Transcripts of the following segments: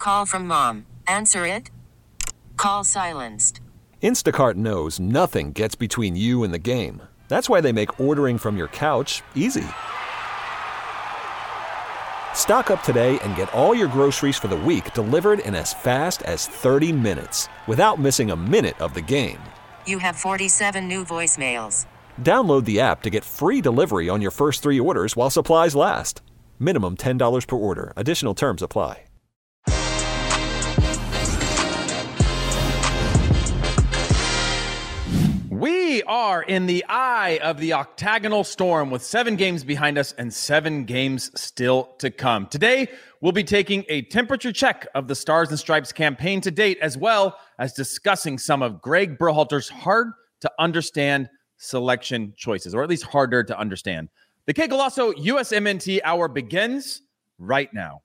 Call from mom. Answer it. Call silenced. Instacart knows nothing gets between you and the game. That's why they make ordering from your couch easy. Stock up today and get all your groceries for the week delivered in as fast as 30 minutes without missing a minute of the game. You have 47 new voicemails. Download the app to get free delivery on your first 3 orders while supplies last. Minimum $10 per order. Additional terms apply. We are in the eye of the octagonal storm with 7 games behind us and 7 games still to come. Today, we'll be taking a temperature check of the Stars and Stripes campaign to date, as well as discussing some of Greg Berhalter's hard-to-understand selection choices, or at least harder to understand. The Kay Golasso USMNT Hour begins right now.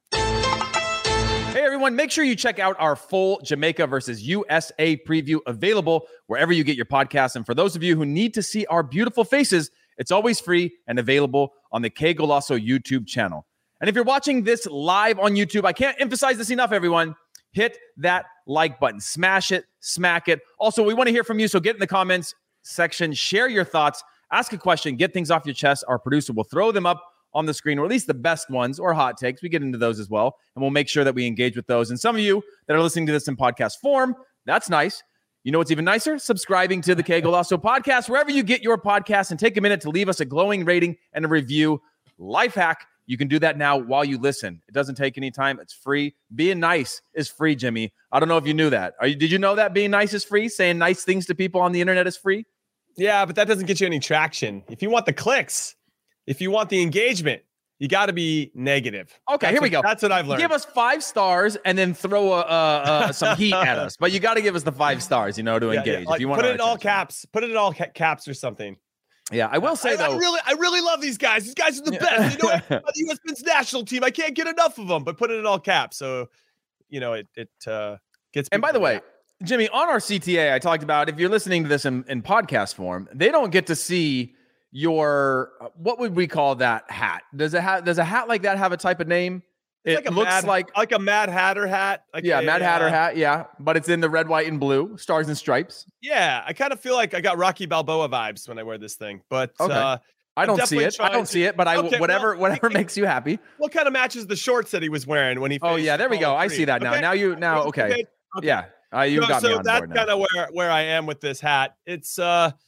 Hey everyone, make sure you check out our full Jamaica versus USA preview available wherever you get your podcasts. And for those of you who need to see our beautiful faces, it's always free and available on the Kay Golasso YouTube channel. And if you're watching this live on YouTube, I can't emphasize this enough, everyone. Hit that like button, smash it, smack it. Also, we want to hear from you, so get in the comments section, share your thoughts, ask a question, get things off your chest. Our producer will throw them up on the screen, or at least the best ones, or hot takes. We get into those as well, and we'll make sure that we engage with those. And some of you that are listening to this in podcast form, that's nice. You know what's even nicer? Subscribing to the Kay Golasso podcast, wherever you get your podcast, and take a minute to leave us a glowing rating and a review. Life hack. You can do that now while you listen. It doesn't take any time. It's free. Being nice is free, Jimmy. I don't know if you knew that. Did you know that being nice is free? Saying nice things to people on the internet is free? Yeah, but that doesn't get you any traction. If you want the clicks, if you want the engagement, you got to be negative. Okay, here we go. That's what I've learned. Give us 5 stars and then throw some heat at us. But you got to give us the 5 stars, to engage. Yeah. Like, if you want put it in all caps. Put it in all caps or something. Yeah, I will say though, I really love these guys. These guys are the best. You know, the U.S. men's national team. I can't get enough of them. But put it in all caps, so it gets. And by the way, Jimmy, on our CTA, I talked about, if you're listening to this in podcast form, they don't get to see your, what would we call that hat? Does a hat like that have a type of name? It looks like a Mad Hatter hat. Mad Hatter hat. Yeah. But it's in the red, white, and blue, stars and stripes. Yeah. I kind of feel like I got Rocky Balboa vibes when I wear this thing, but okay. I don't see it, but whatever makes you happy. What kind of matches the shorts that he was wearing when he? Oh yeah, there we go. I see that now. Okay. Okay. Yeah. You got me on board now. That's kind of where I am with this hat. It's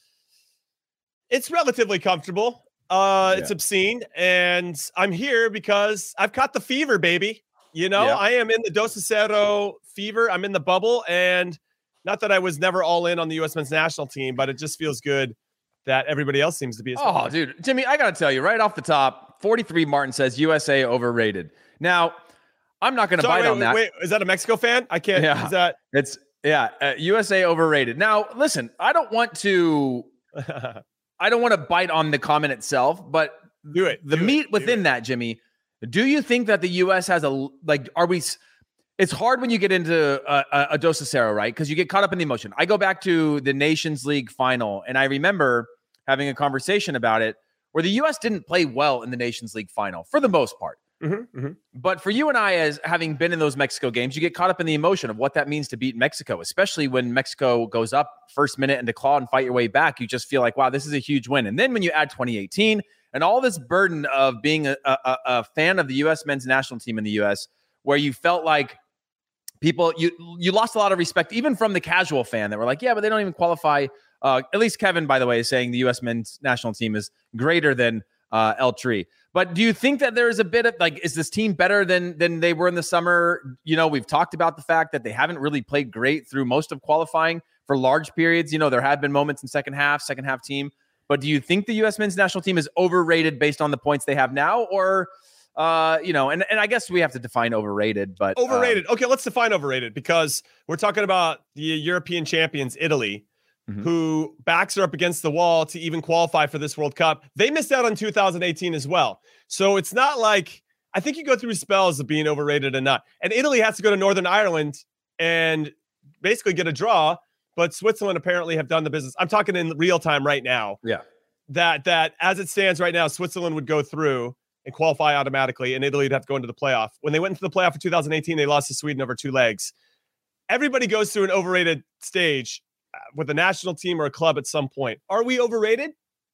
relatively comfortable. It's obscene, and I'm here because I've caught the fever, baby. I am in the Dos a Cero fever. I'm in the bubble, and not that I was never all in on the U.S. men's national team, but it just feels good that everybody else seems to be. Dude, Jimmy, I got to tell you right off the top, 43 Martin says USA overrated. Now, I'm not going to bite on that. Wait, is that a Mexico fan? I can't. Yeah. USA overrated. Now, listen, I don't want to bite on the comment itself, but the meat within that, Jimmy, do you think that the U.S. has it's hard when you get into a Dos a Cero, right? Because you get caught up in the emotion. I go back to the Nations League final, and I remember having a conversation about it where the U.S. didn't play well in the Nations League final for the most part. But for you and I, as having been in those Mexico games, you get caught up in the emotion of what that means to beat Mexico, especially when Mexico goes up first minute and to claw and fight your way back. You just feel like, wow, this is a huge win. And then when you add 2018 and all this burden of being a fan of the U.S. men's national team in the U.S., where you felt like people, you lost a lot of respect, even from the casual fan that were like, yeah, but they don't even qualify. At least Kevin, by the way, is saying the U.S. men's national team is greater than El Tri. But do you think that there is a bit of is this team better than they were in the summer? We've talked about the fact that they haven't really played great through most of qualifying for large periods. There have been moments in second half team. But do you think the U.S. men's national team is overrated based on the points they have now? Or, and I guess we have to define overrated, but overrated. Okay, let's define overrated, because we're talking about the European champions, Italy, who backs are up against the wall to even qualify for this World Cup. They missed out on 2018 as well. So it's not like, I think you go through spells of being overrated and not. And Italy has to go to Northern Ireland and basically get a draw, but Switzerland apparently have done the business. I'm talking in real time right now. Yeah. That as it stands right now, Switzerland would go through. and qualify automatically, and Italy would have to go into the playoff. When they went into the playoff for 2018, they lost to Sweden over 2 legs. Everybody goes through an overrated stage with a national team or a club at some point. Are we overrated?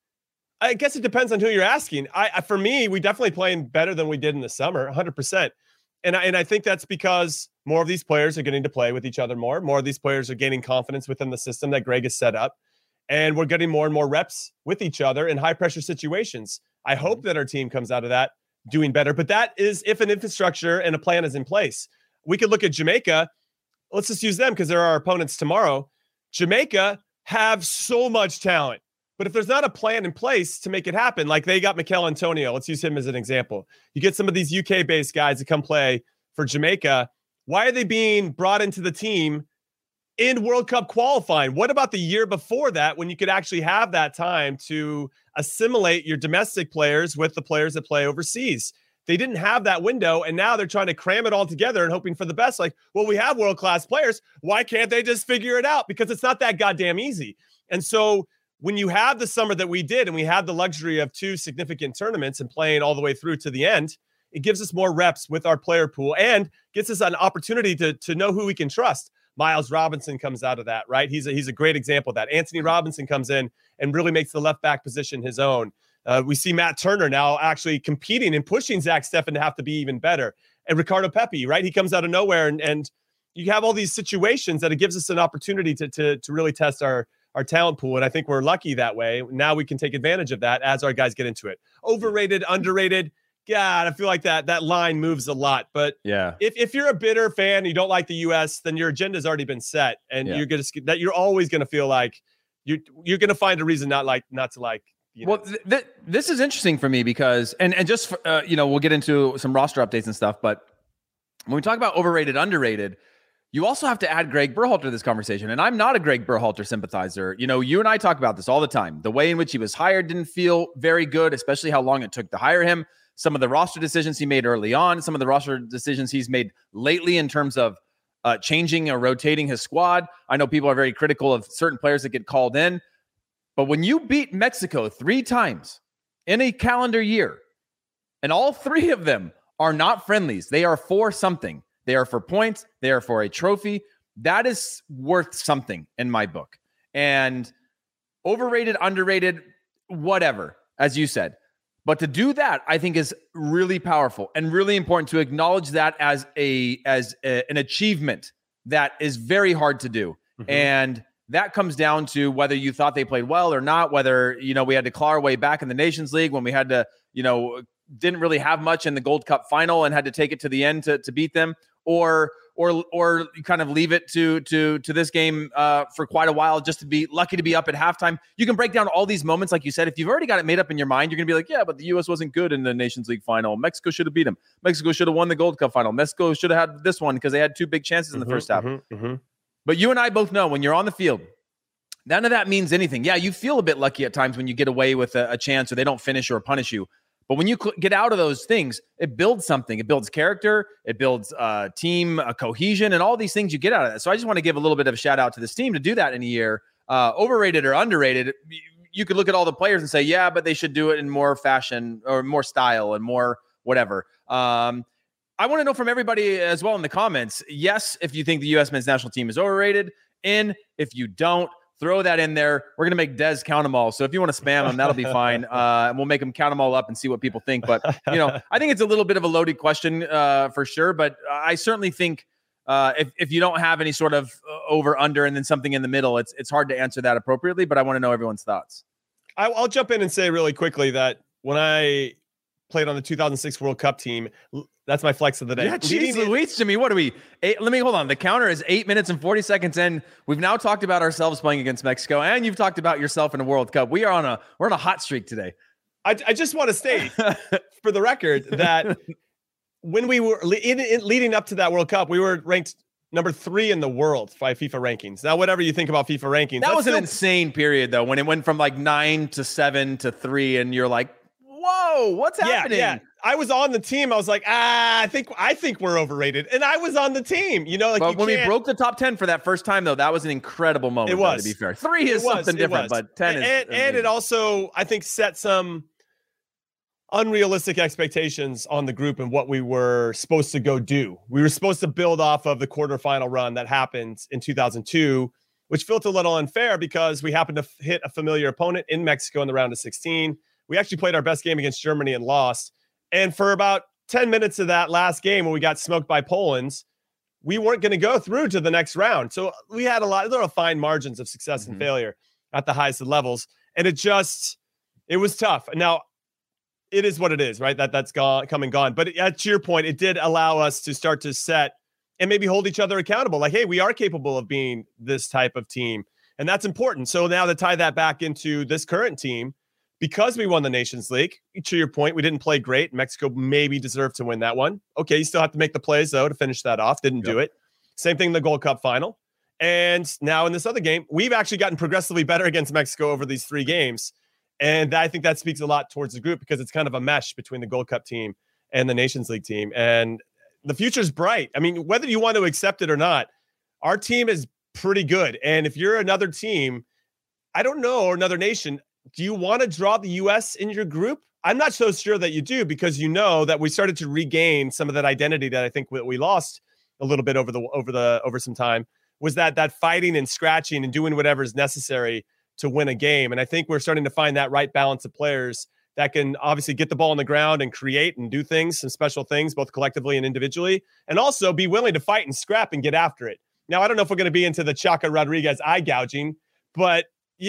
I guess it depends on who you're asking. For me, we definitely playing better than we did in the summer, 100%. And I think that's because more of these players are getting to play with each other more. More of these players are gaining confidence within the system that Greg has set up. And we're getting more and more reps with each other in high-pressure situations. I hope that our team comes out of that doing better. But that is if an infrastructure and a plan is in place. We could look at Jamaica. Let's just use them because they're our opponents tomorrow. Jamaica have so much talent. But if there's not a plan in place to make it happen, like they got Mikel Antonio, let's use him as an example. You get some of these UK-based guys to come play for Jamaica. Why are they being brought into the team in World Cup qualifying? What about the year before that when you could actually have that time to assimilate your domestic players with the players that play overseas? They didn't have that window, and now they're trying to cram it all together and hoping for the best. Like, well, we have world-class players. Why can't they just figure it out? Because it's not that goddamn easy. And so when you have the summer that we did and we had the luxury of 2 significant tournaments and playing all the way through to the end, it gives us more reps with our player pool and gets us an opportunity to know who we can trust. Miles Robinson comes out of that, right? He's a great example of that. Anthony Robinson comes in and really makes the left back position his own. We see Matt Turner now actually competing and pushing Zach Steffen to have to be even better. And Ricardo Pepi, right? He comes out of nowhere and you have all these situations that it gives us an opportunity to really test our talent pool. And I think we're lucky that way. Now we can take advantage of that as our guys get into it. Overrated, underrated. God, I feel like that line moves a lot. But yeah, if you're a bitter fan, you don't like the U.S., then your agenda's already been set, and you're always gonna feel like you're gonna find a reason not to like. Well, this is interesting for me because and just we'll get into some roster updates and stuff. But when we talk about overrated, underrated, you also have to add Greg Berhalter to this conversation. And I'm not a Greg Berhalter sympathizer. You and I talk about this all the time. The way in which he was hired didn't feel very good, especially how long it took to hire him. Some of the roster decisions he made early on, some of the roster decisions he's made lately in terms of changing or rotating his squad. I know people are very critical of certain players that get called in. But when you beat Mexico 3 times in a calendar year, and all 3 of them are not friendlies, they are for something. They are for points. They are for a trophy. That is worth something in my book. And overrated, underrated, whatever, as you said. But to do that, I think is really powerful and really important to acknowledge that as an achievement that is very hard to do. Mm-hmm. And that comes down to whether you thought they played well or not, whether, we had to claw our way back in the Nations League when we had to, didn't really have much in the Gold Cup final and had to take it to the end to beat them, or you kind of leave it to this game for quite a while just to be lucky to be up at halftime. You can break down all these moments, like you said. If you've already got it made up in your mind, you're going to be like, yeah, but the U.S. wasn't good in the Nations League final. Mexico should have beat them. Mexico should have won the Gold Cup final. Mexico should have had this one because they had 2 big chances in the first half. But you and I both know when you're on the field, none of that means anything. Yeah, you feel a bit lucky at times when you get away with a chance or they don't finish or punish you. But when you get out of those things, it builds something. It builds character. It builds team cohesion and all these things you get out of that. So I just want to give a little bit of a shout out to this team to do that in a year. Overrated or underrated, you could look at all the players and say, yeah, but they should do it in more fashion or more style and more whatever. I want to know from everybody as well in the comments. Yes, if you think the U.S. men's national team is overrated. If you don't, throw that in there. We're going to make Dez count them all. So if you want to spam them, that'll be fine. And we'll make them count them all up and see what people think. But, I think it's a little bit of a loaded question for sure. But I certainly think if you don't have any sort of over, under, and then something in the middle, it's hard to answer that appropriately. But I want to know everyone's thoughts. I'll jump in and say really quickly that when I played on the 2006 World Cup team, that's my flex of the day. Yeah, geez Louise, Jimmy, what are we? Let me hold on. The counter is 8 minutes and 40 seconds in. We've now talked about ourselves playing against Mexico, and you've talked about yourself in a World Cup. We're on a hot streak today. I just want to state for the record that when we were leading up to that World Cup, we were ranked number 3 in the world by FIFA rankings. Now, whatever you think about FIFA rankings, that was an insane period though, when it went from like 9 to 7 to 3, and you're like, whoa, what's happening? Yeah. I was on the team. I was like, I think we're overrated. And I was on the team, But when we broke the top 10 for that first time, though, that was an incredible moment. It was. To be fair. 3 is something different, but 10 is. And it also, I think, set some, unrealistic expectations on the group and what we were supposed to go do. We were supposed to build off of the quarterfinal run that happened in 2002, which felt a little unfair because we happened to hit a familiar opponent in Mexico in the round of 16. We actually played our best game against Germany and lost. And for about 10 minutes of that last game when we got smoked by Poland, we weren't going to go through to the next round. So we had there were fine margins of success and failure at the highest of levels. And it was tough. Now, it is what it is, right? That's come and gone. But to your point, it did allow us to start to set and maybe hold each other accountable. Like, hey, we are capable of being this type of team. And that's important. So now to tie that back into this current team, because we won the Nations League, to your point, we didn't play great. Mexico maybe deserved to win that one. Okay, you still have to make the plays, though, to finish that off. Didn't do it. Same thing in the Gold Cup final. And now in this other game, we've actually gotten progressively better against Mexico over these 3 games. And I think that speaks a lot towards the group because it's kind of a mesh between the Gold Cup team and the Nations League team. And the future's bright. I mean, whether you want to accept it or not, our team is pretty good. And if you're another team, I don't know, or another nation, do you want to draw the U.S. in your group? I'm not so sure that you do, because you know that we started to regain some of that identity that I think we lost a little bit over some time, was that fighting and scratching and doing whatever is necessary to win a game. And I think we're starting to find that right balance of players that can obviously get the ball on the ground and create and do things, some special things, both collectively and individually, and also be willing to fight and scrap and get after it. Now, I don't know if we're going to be into the Chaca Rodriguez eye gouging, but,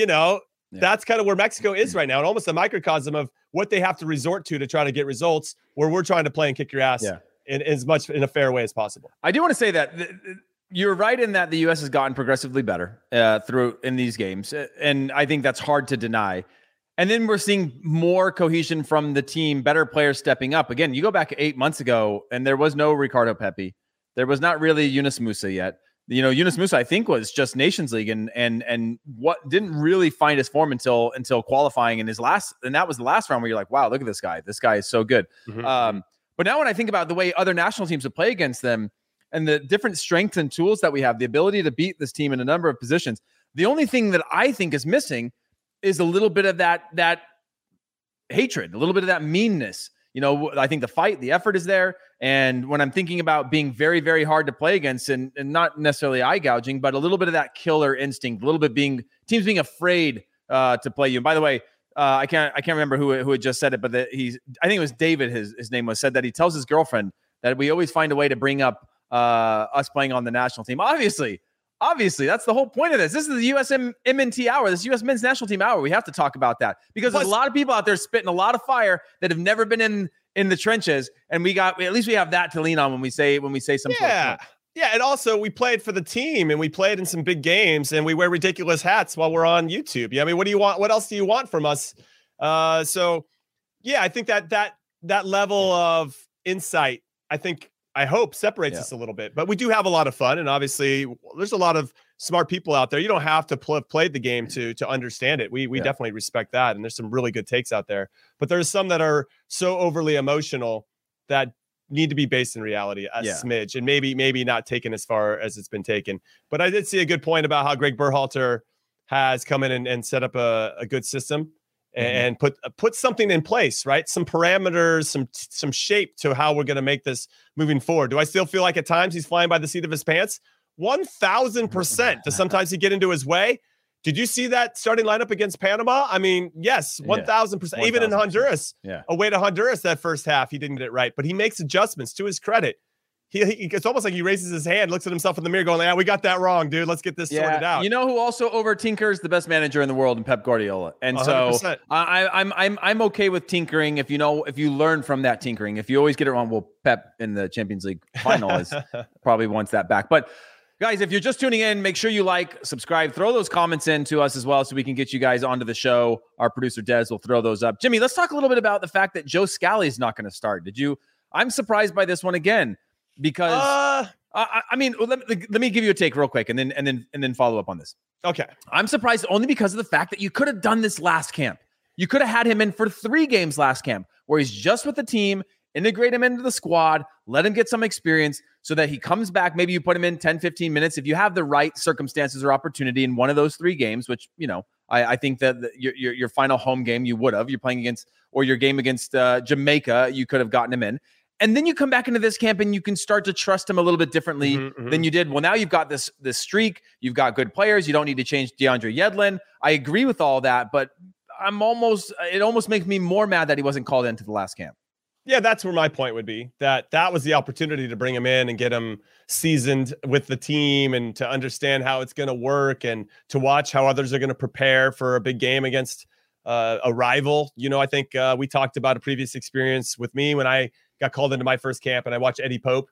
that's kind of where Mexico is right now, and almost a microcosm of what they have to resort to try to get results, where we're trying to play and kick your ass in as much in a fair way as possible. I do want to say that you're right in that the U.S. has gotten progressively better through in these games, and I think that's hard to deny. And then we're seeing more cohesion from the team, better players stepping up. Again, you go back 8 months ago, and there was no Ricardo Pepi. There was not really Yunus Musa yet. Yunus Musa, I think, was just Nations League and what didn't really find his form until qualifying in his last, and that was the last round where you're like, wow, look at this guy. This guy is so good. Mm-hmm. But now when I think about the way other national teams would play against them and the different strengths and tools that we have, the ability to beat this team in a number of positions, the only thing that I think is missing is a little bit of that hatred, a little bit of that meanness. I think the fight, the effort is there. And when I'm thinking about being very, very hard to play against and not necessarily eye gouging, but a little bit of that killer instinct, a little bit teams being afraid to play you. And by the way, I can't remember who had just said it, but I think it was David, his name was, said that he tells his girlfriend that we always find a way to bring up us playing on the national team. Obviously, that's the whole point of this. This is the USMNT hour, this U.S. men's national team hour. We have to talk about that because there's a lot of people out there spitting a lot of fire that have never been in the trenches, and at least we have that to lean on when we say some. Yeah, and also we played for the team, and we played in some big games, and we wear ridiculous hats while we're on YouTube. Yeah, I mean, what do you want? What else do you want from us? So, yeah, I think that level of insight, I hope separates us a little bit, but we do have a lot of fun. And obviously there's a lot of smart people out there. You don't have to have played the game to understand it. We definitely respect that. And there's some really good takes out there, but there's some that are so overly emotional that need to be based in reality a smidge, and maybe not taken as far as it's been taken. But I did see a good point about how Greg Berhalter has come in and set up a good system and put something in place, right? Some parameters, some shape to how we're going to make this moving forward. Do I still feel like at times he's flying by the seat of his pants? 1,000%. Does sometimes he get into his way? Did you see that starting lineup against Panama? I mean, yes, 1,000%. Even in Honduras, away to Honduras that first half, he didn't get it right, but he makes adjustments. To his credit, it's almost like he raises his hand, looks at himself in the mirror going, we got that wrong, dude. Let's get this sorted out. You know who also over tinkers? The best manager in the world, and Pep Guardiola. And 100%. So I'm okay with tinkering if you learn from that tinkering. If you always get it wrong, well, Pep in the Champions League final is probably wants that back. But guys, if you're just tuning in, make sure you like, subscribe, throw those comments in to us as well so we can get you guys onto the show. Our producer Des will throw those up. Jimmy, let's talk a little bit about the fact that Joe Scally is not going to start. I'm surprised by this one again. Because I mean, let me give you a take real quick, and then follow up on this. Okay, I'm surprised only because of the fact that you could have done this last camp. You could have had him in for 3 games last camp, where he's just with the team, integrate him into the squad, let him get some experience, so that he comes back. Maybe you put him in 10, 15 minutes if you have the right circumstances or opportunity in one of those 3 games, which I think that your final home game you would have. You're playing against, or your game against Jamaica, you could have gotten him in. And then you come back into this camp and you can start to trust him a little bit differently than you did. Well, now you've got this streak. You've got good players. You don't need to change DeAndre Yedlin. I agree with all that, but it almost makes me more mad that he wasn't called into the last camp. Yeah, that's where my point would be, that was the opportunity to bring him in and get him seasoned with the team and to understand how it's going to work and to watch how others are going to prepare for a big game against a rival. I think we talked about a previous experience with me when I got called into my first camp and I watched Eddie Pope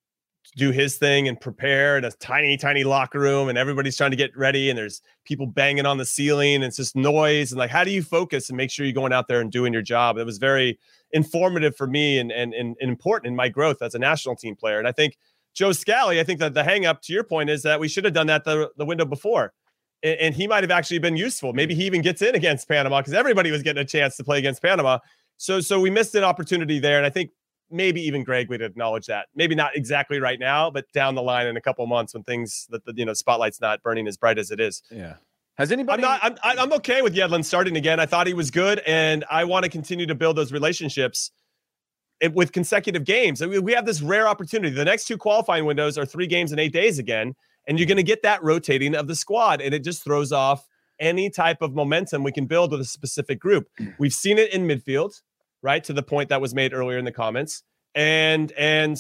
do his thing and prepare in a tiny, tiny locker room and everybody's trying to get ready and there's people banging on the ceiling and it's just noise. And like, how do you focus and make sure you're going out there and doing your job? It was very informative for me and important in my growth as a national team player. And I think Joe Scally, I think that the hang up to your point is that we should have done that the window before. And he might have actually been useful. Maybe he even gets in against Panama because everybody was getting a chance to play against Panama. So we missed an opportunity there. And I think maybe even Greg would acknowledge that. Maybe not exactly right now, but down the line in a couple of months when things that the spotlight's not burning as bright as it is. Yeah. Has anybody? I'm okay with Yedlin starting again. I thought he was good, and I want to continue to build those relationships with consecutive games. I mean, we have this rare opportunity. The next 2 qualifying windows are 3 games in 8 days again, and you're going to get that rotating of the squad, and it just throws off any type of momentum we can build with a specific group. We've seen it in midfield, right, to the point that was made earlier in the comments, and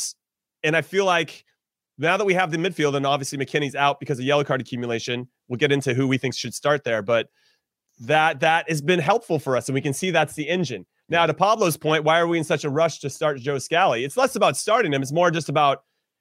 I feel like now that we have the midfield, and obviously McKinney's out because of yellow card accumulation, we'll get into who we think should start there, but that has been helpful for us, and we can see that's the engine. Now, to Pablo's point, why are we in such a rush to start Joe Scally? It's less about starting him. It's more just about,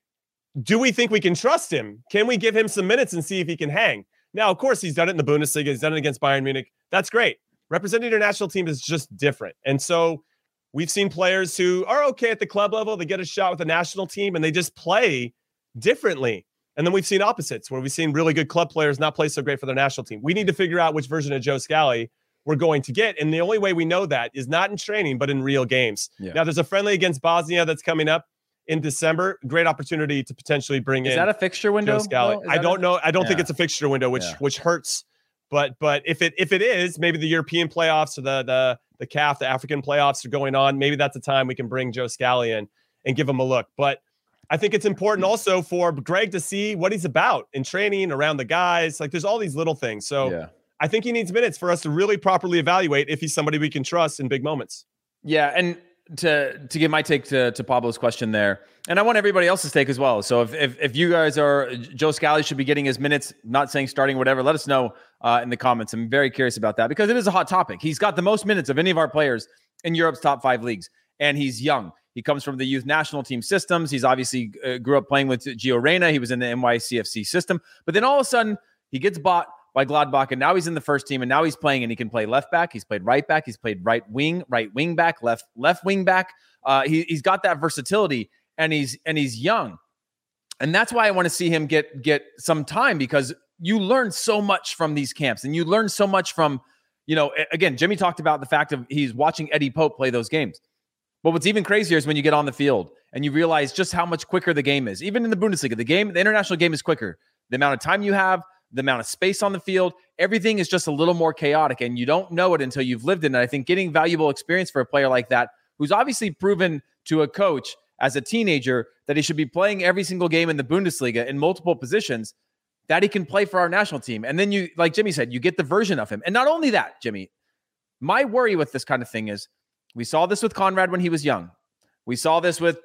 do we think we can trust him? Can we give him some minutes and see if he can hang? Now, of course, he's done it in the Bundesliga. He's done it against Bayern Munich. That's great. Representing your national team is just different. And so we've seen players who are okay at the club level. They get a shot with the national team, and they just play differently. And then we've seen opposites where we've seen really good club players not play so great for their national team. We need to figure out which version of Joe Scally we're going to get. And the only way we know that is not in training, but in real games. Yeah. Now, there's a friendly against Bosnia that's coming up in December. Great opportunity to potentially bring in. Is that a fixture window? Joe Scally. I don't know. I don't think it's a fixture window, which hurts. But if it is, maybe the European playoffs or the CAF, the African playoffs are going on. Maybe that's the time we can bring Joe Scally in and give him a look. But I think it's important also for Greg to see what he's about in training around the guys. Like, there's all these little things. So I think he needs minutes for us to really properly evaluate if he's somebody we can trust in big moments. Yeah. And to give my take to Pablo's question there, and I want everybody else's take as well. So if you guys are, Joe Scally should be getting his minutes, not saying starting, whatever, let us know in the comments. I'm very curious about that because it is a hot topic. He's got the most minutes of any of our players in Europe's top 5 leagues, and he's young. He comes from the youth national team systems. He's obviously grew up playing with Gio Reyna. He was in the NYCFC system. But then all of a sudden, he gets bought by Gladbach, and now he's in the first team, and now he's playing, and he can play left back. He's played right back. He's played right wing back, left wing back. He's got that versatility, and he's young. And that's why I want to see him get some time, because you learn so much from these camps, and you learn so much from, again, Jimmy talked about the fact of he's watching Eddie Pope play those games. But what's even crazier is when you get on the field and you realize just how much quicker the game is. Even in the Bundesliga, the international game is quicker. The amount of time you have, the amount of space on the field, everything is just a little more chaotic, and you don't know it until you've lived in it. I think getting valuable experience for a player like that, who's obviously proven to a coach as a teenager that he should be playing every single game in the Bundesliga in multiple positions, that he can play for our national team. And then you, like Jimmy said, you get the version of him. And not only that, Jimmy, my worry with this kind of thing is, we saw this with Conrad when he was young. We saw this with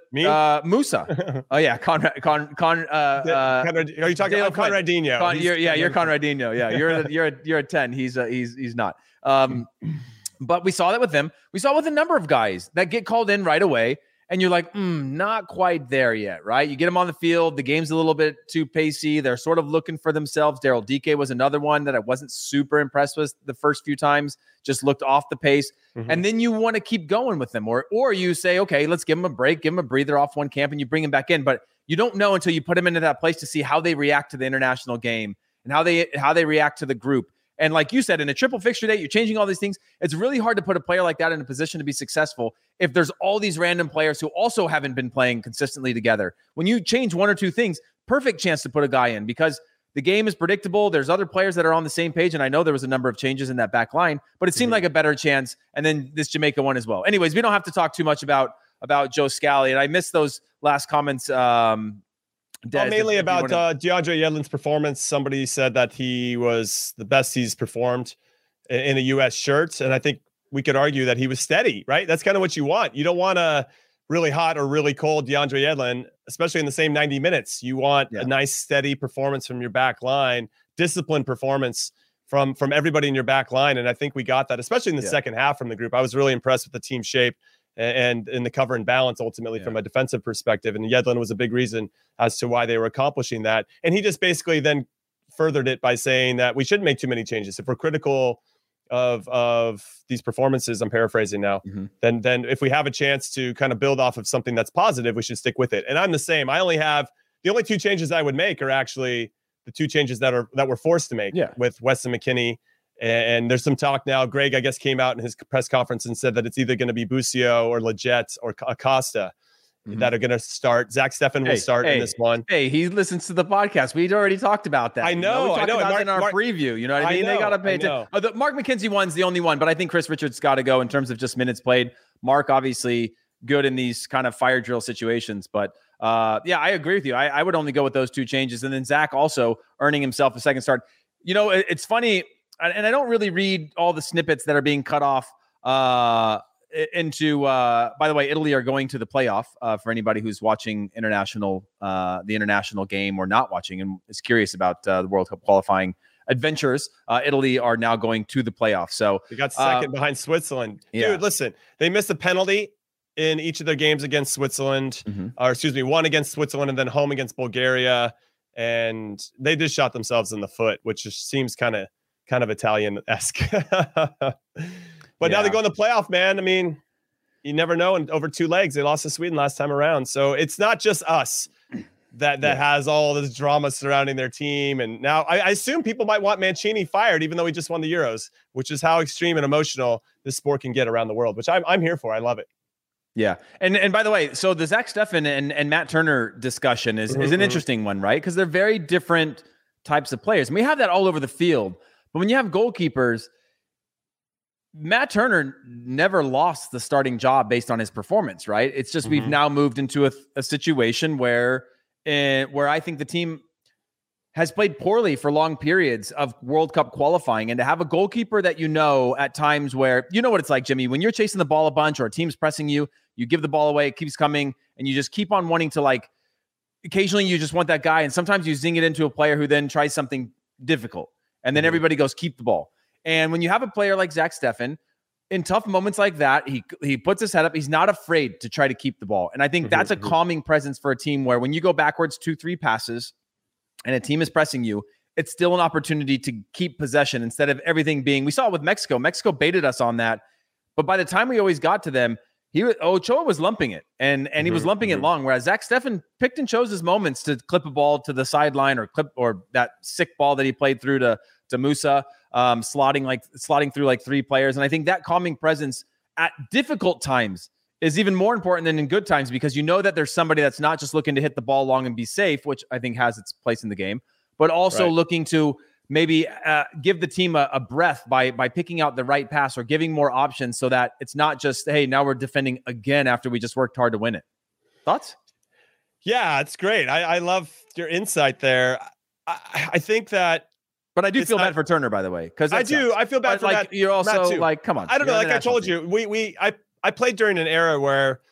Musa. Oh yeah, Conrad. Are you talking about Conradinho? You're Conradinho. Yeah, you're a 10. He's not. But we saw that with them. We saw it with a number of guys that get called in right away, and you're like, not quite there yet, right? You get them on the field. The game's a little bit too pacey. They're sort of looking for themselves. Daryl Dike was another one that I wasn't super impressed with the first few times. Just looked off the pace. And then you want to keep going with them. Or you say, okay, let's give them a break, give them a breather off one camp, and you bring them back in. But you don't know until you put them into that place to see how they react to the international game and how they react to the group. And like you said, in a triple fixture date, you're changing all these things. It's really hard to put a player like that in a position to be successful if there's all these random players who also haven't been playing consistently together. When you change one or two things, perfect chance to put a guy in, because the game is predictable. There's other players that are on the same page, and I know there was a number of changes in that back line, but it seemed like a better chance. And then this Jamaica one as well. Anyways, we don't have to talk too much about Joe Scally, and I missed those last comments. Mainly about DeAndre Yedlin's performance. Somebody said that he was the best he's performed in a U.S. shirt, and I think we could argue that he was steady, right? That's kind of what you want. You don't want a really hot or really cold DeAndre Yedlin, especially in the same 90 minutes. You want a nice, steady performance from your back line, disciplined performance from everybody in your back line. And I think we got that, especially in the second half from the group. I was really impressed with the team shape and in the cover and balance ultimately from a defensive perspective. And Yedlin was a big reason as to why they were accomplishing that. And he just basically then furthered it by saying that we shouldn't make too many changes. If we're critical of these performances, I'm paraphrasing now, then if we have a chance to kind of build off of something that's positive, we should stick with it. And I'm the same. The only two changes I would make are actually the two changes that we're forced to make with Weston McKennie. And there's some talk now. Greg, I guess, came out in his press conference and said that it's either going to be Busio or Lletget or Acosta that are going to start. Zach Steffen will start in this one. Hey, he listens to the podcast. We'd already talked about that. I know. We talked about it in our preview. You know what I mean? They got to pay attention. The Mark McKenzie one's the only one, but I think Chris Richards got to go in terms of just minutes played. Mark, obviously, good in these kind of fire drill situations. But, I agree with you. I would only go with those two changes. And then Zach also earning himself a second start. You know, it's funny, and I don't really read all the snippets that are being cut off into by the way, Italy are going to the playoff for anybody who's watching the international game or not watching and is curious about the World Cup qualifying adventures. Italy are now going to the playoff. So they got second behind Switzerland. Dude, listen, they missed a penalty in each of their games against Switzerland, or excuse me, one against Switzerland and then home against Bulgaria. And they just shot themselves in the foot, which just seems kind of Italian-esque. But now they go in the playoff, man. I mean, you never know. And over two legs, they lost to Sweden last time around. So it's not just us that has all this drama surrounding their team. And now I assume people might want Mancini fired, even though he just won the Euros, which is how extreme and emotional this sport can get around the world, which I'm here for. I love it. Yeah. And by the way, so the Zach Steffen and Matt Turner discussion is an interesting one, right? Because they're very different types of players. And we have that all over the field. But when you have goalkeepers, Matt Turner never lost the starting job based on his performance, right? It's just we've now moved into a situation where I think the team has played poorly for long periods of World Cup qualifying. And to have a goalkeeper that at times where, you know what it's like, Jimmy, when you're chasing the ball a bunch or a team's pressing you, you give the ball away, it keeps coming, and you just keep on wanting to occasionally you just want that guy, and sometimes you zing it into a player who then tries something difficult. And then everybody goes, keep the ball. And when you have a player like Zach Steffen, in tough moments like that, he puts his head up. He's not afraid to try to keep the ball. And I think that's a calming presence for a team where when you go backwards 2-3 passes and a team is pressing you, it's still an opportunity to keep possession instead of everything being, we saw it with Mexico. Mexico baited us on that. But by the time we always got to them, Ochoa was lumping it, and he was lumping it long, whereas Zach Steffen picked and chose his moments to clip a ball to the sideline or that sick ball that he played through to Musa, slotting through like three players. And I think that calming presence at difficult times is even more important than in good times, because you know that there's somebody that's not just looking to hit the ball long and be safe, which I think has its place in the game, but also looking to maybe give the team a breath by picking out the right pass or giving more options so that it's not just, hey, now we're defending again after we just worked hard to win it. Thoughts? Yeah, it's great. I love your insight there. I think that, but I do feel bad for Turner, by the way, because I do. I feel bad for Matt. You're also Matt like, come on. I don't know. Like I told you, I played during an era where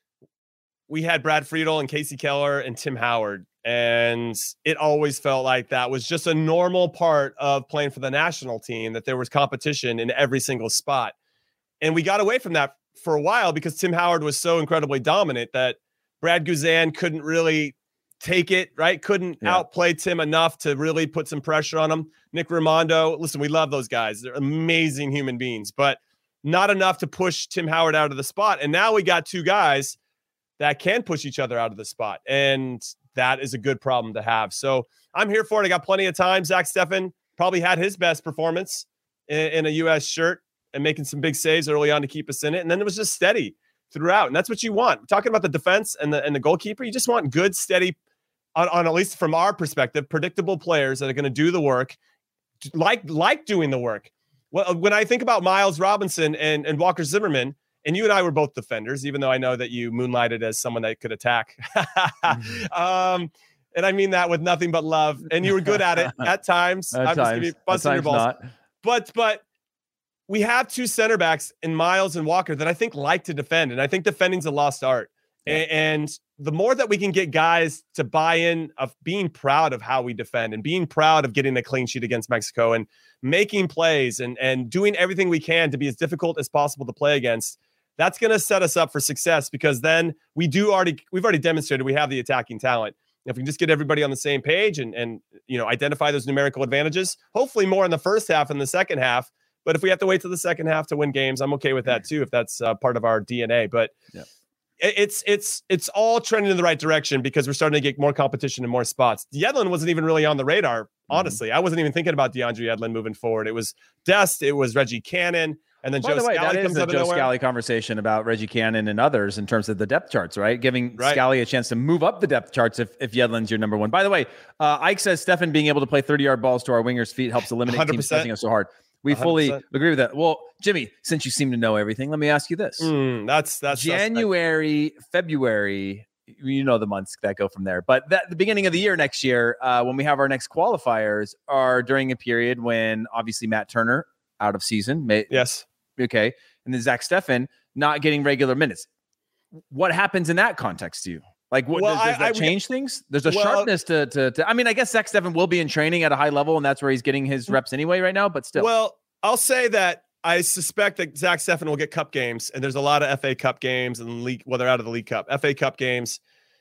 we had Brad Friedel and Casey Keller and Tim Howard. And it always felt like that was just a normal part of playing for the national team, that there was competition in every single spot. And we got away from that for a while because Tim Howard was so incredibly dominant that Brad Guzan couldn't really take it, right? Couldn't outplay Tim enough to really put some pressure on him. Nick Raimondo, listen, we love those guys. They're amazing human beings, but not enough to push Tim Howard out of the spot. And now we got two guys that can push each other out of the spot. And that is a good problem to have. So I'm here for it. I got plenty of time. Zach Steffen probably had his best performance in a U.S. shirt and making some big saves early on to keep us in it. And then it was just steady throughout. And that's what you want. We're talking about the defense and the goalkeeper. You just want good, steady on at least from our perspective, predictable players that are going to do the work, like doing the work. Well, when I think about Miles Robinson and Walker Zimmerman, and you and I were both defenders, even though I know that you moonlighted as someone that could attack. And I mean that with nothing but love. And you were good at it at times. I'm just going to be busting your balls. Not. But we have two center backs in Miles and Walker that I think like to defend. And I think defending's a lost art. Yeah. And the more that we can get guys to buy in of being proud of how we defend and being proud of getting a clean sheet against Mexico and making plays and doing everything we can to be as difficult as possible to play against, that's going to set us up for success, because then we've already demonstrated we have the attacking talent. If we can just get everybody on the same page and identify those numerical advantages, hopefully more in the first half and the second half. But if we have to wait till the second half to win games, I'm okay with that too, if that's part of our DNA. But it's all trending in the right direction, because we're starting to get more competition and more spots. Yedlin wasn't even really on the radar, honestly. I wasn't even thinking about DeAndre Yedlin moving forward. It was Dest, it was Reggie Cannon. And then By the way, that is the Joe Scally conversation about Reggie Cannon and others in terms of the depth charts, right? Giving Scally a chance to move up the depth charts if Yedlin's your number one. By the way, Ike says Stefan being able to play 30-yard balls to our wingers' feet helps eliminate 100%. Teams pressing us so hard. We 100%. Fully agree with that. Well, Jimmy, since you seem to know everything, let me ask you this. That's January, February, you know the months that go from there. But the beginning of the year next year, when we have our next qualifiers, are during a period when obviously Matt Turner out of season. Yes. Okay. And then Zach Stefan not getting regular minutes. What happens in that context to you? Like, what does that change things? There's a sharpness to I mean, I guess Zach Stefan will be in training at a high level, and that's where he's getting his reps anyway right now, but still. Well, I'll say that I suspect that Zach Stefan will get cup games, and there's a lot of FA Cup games and league. Well, they're out of the League Cup, FA Cup games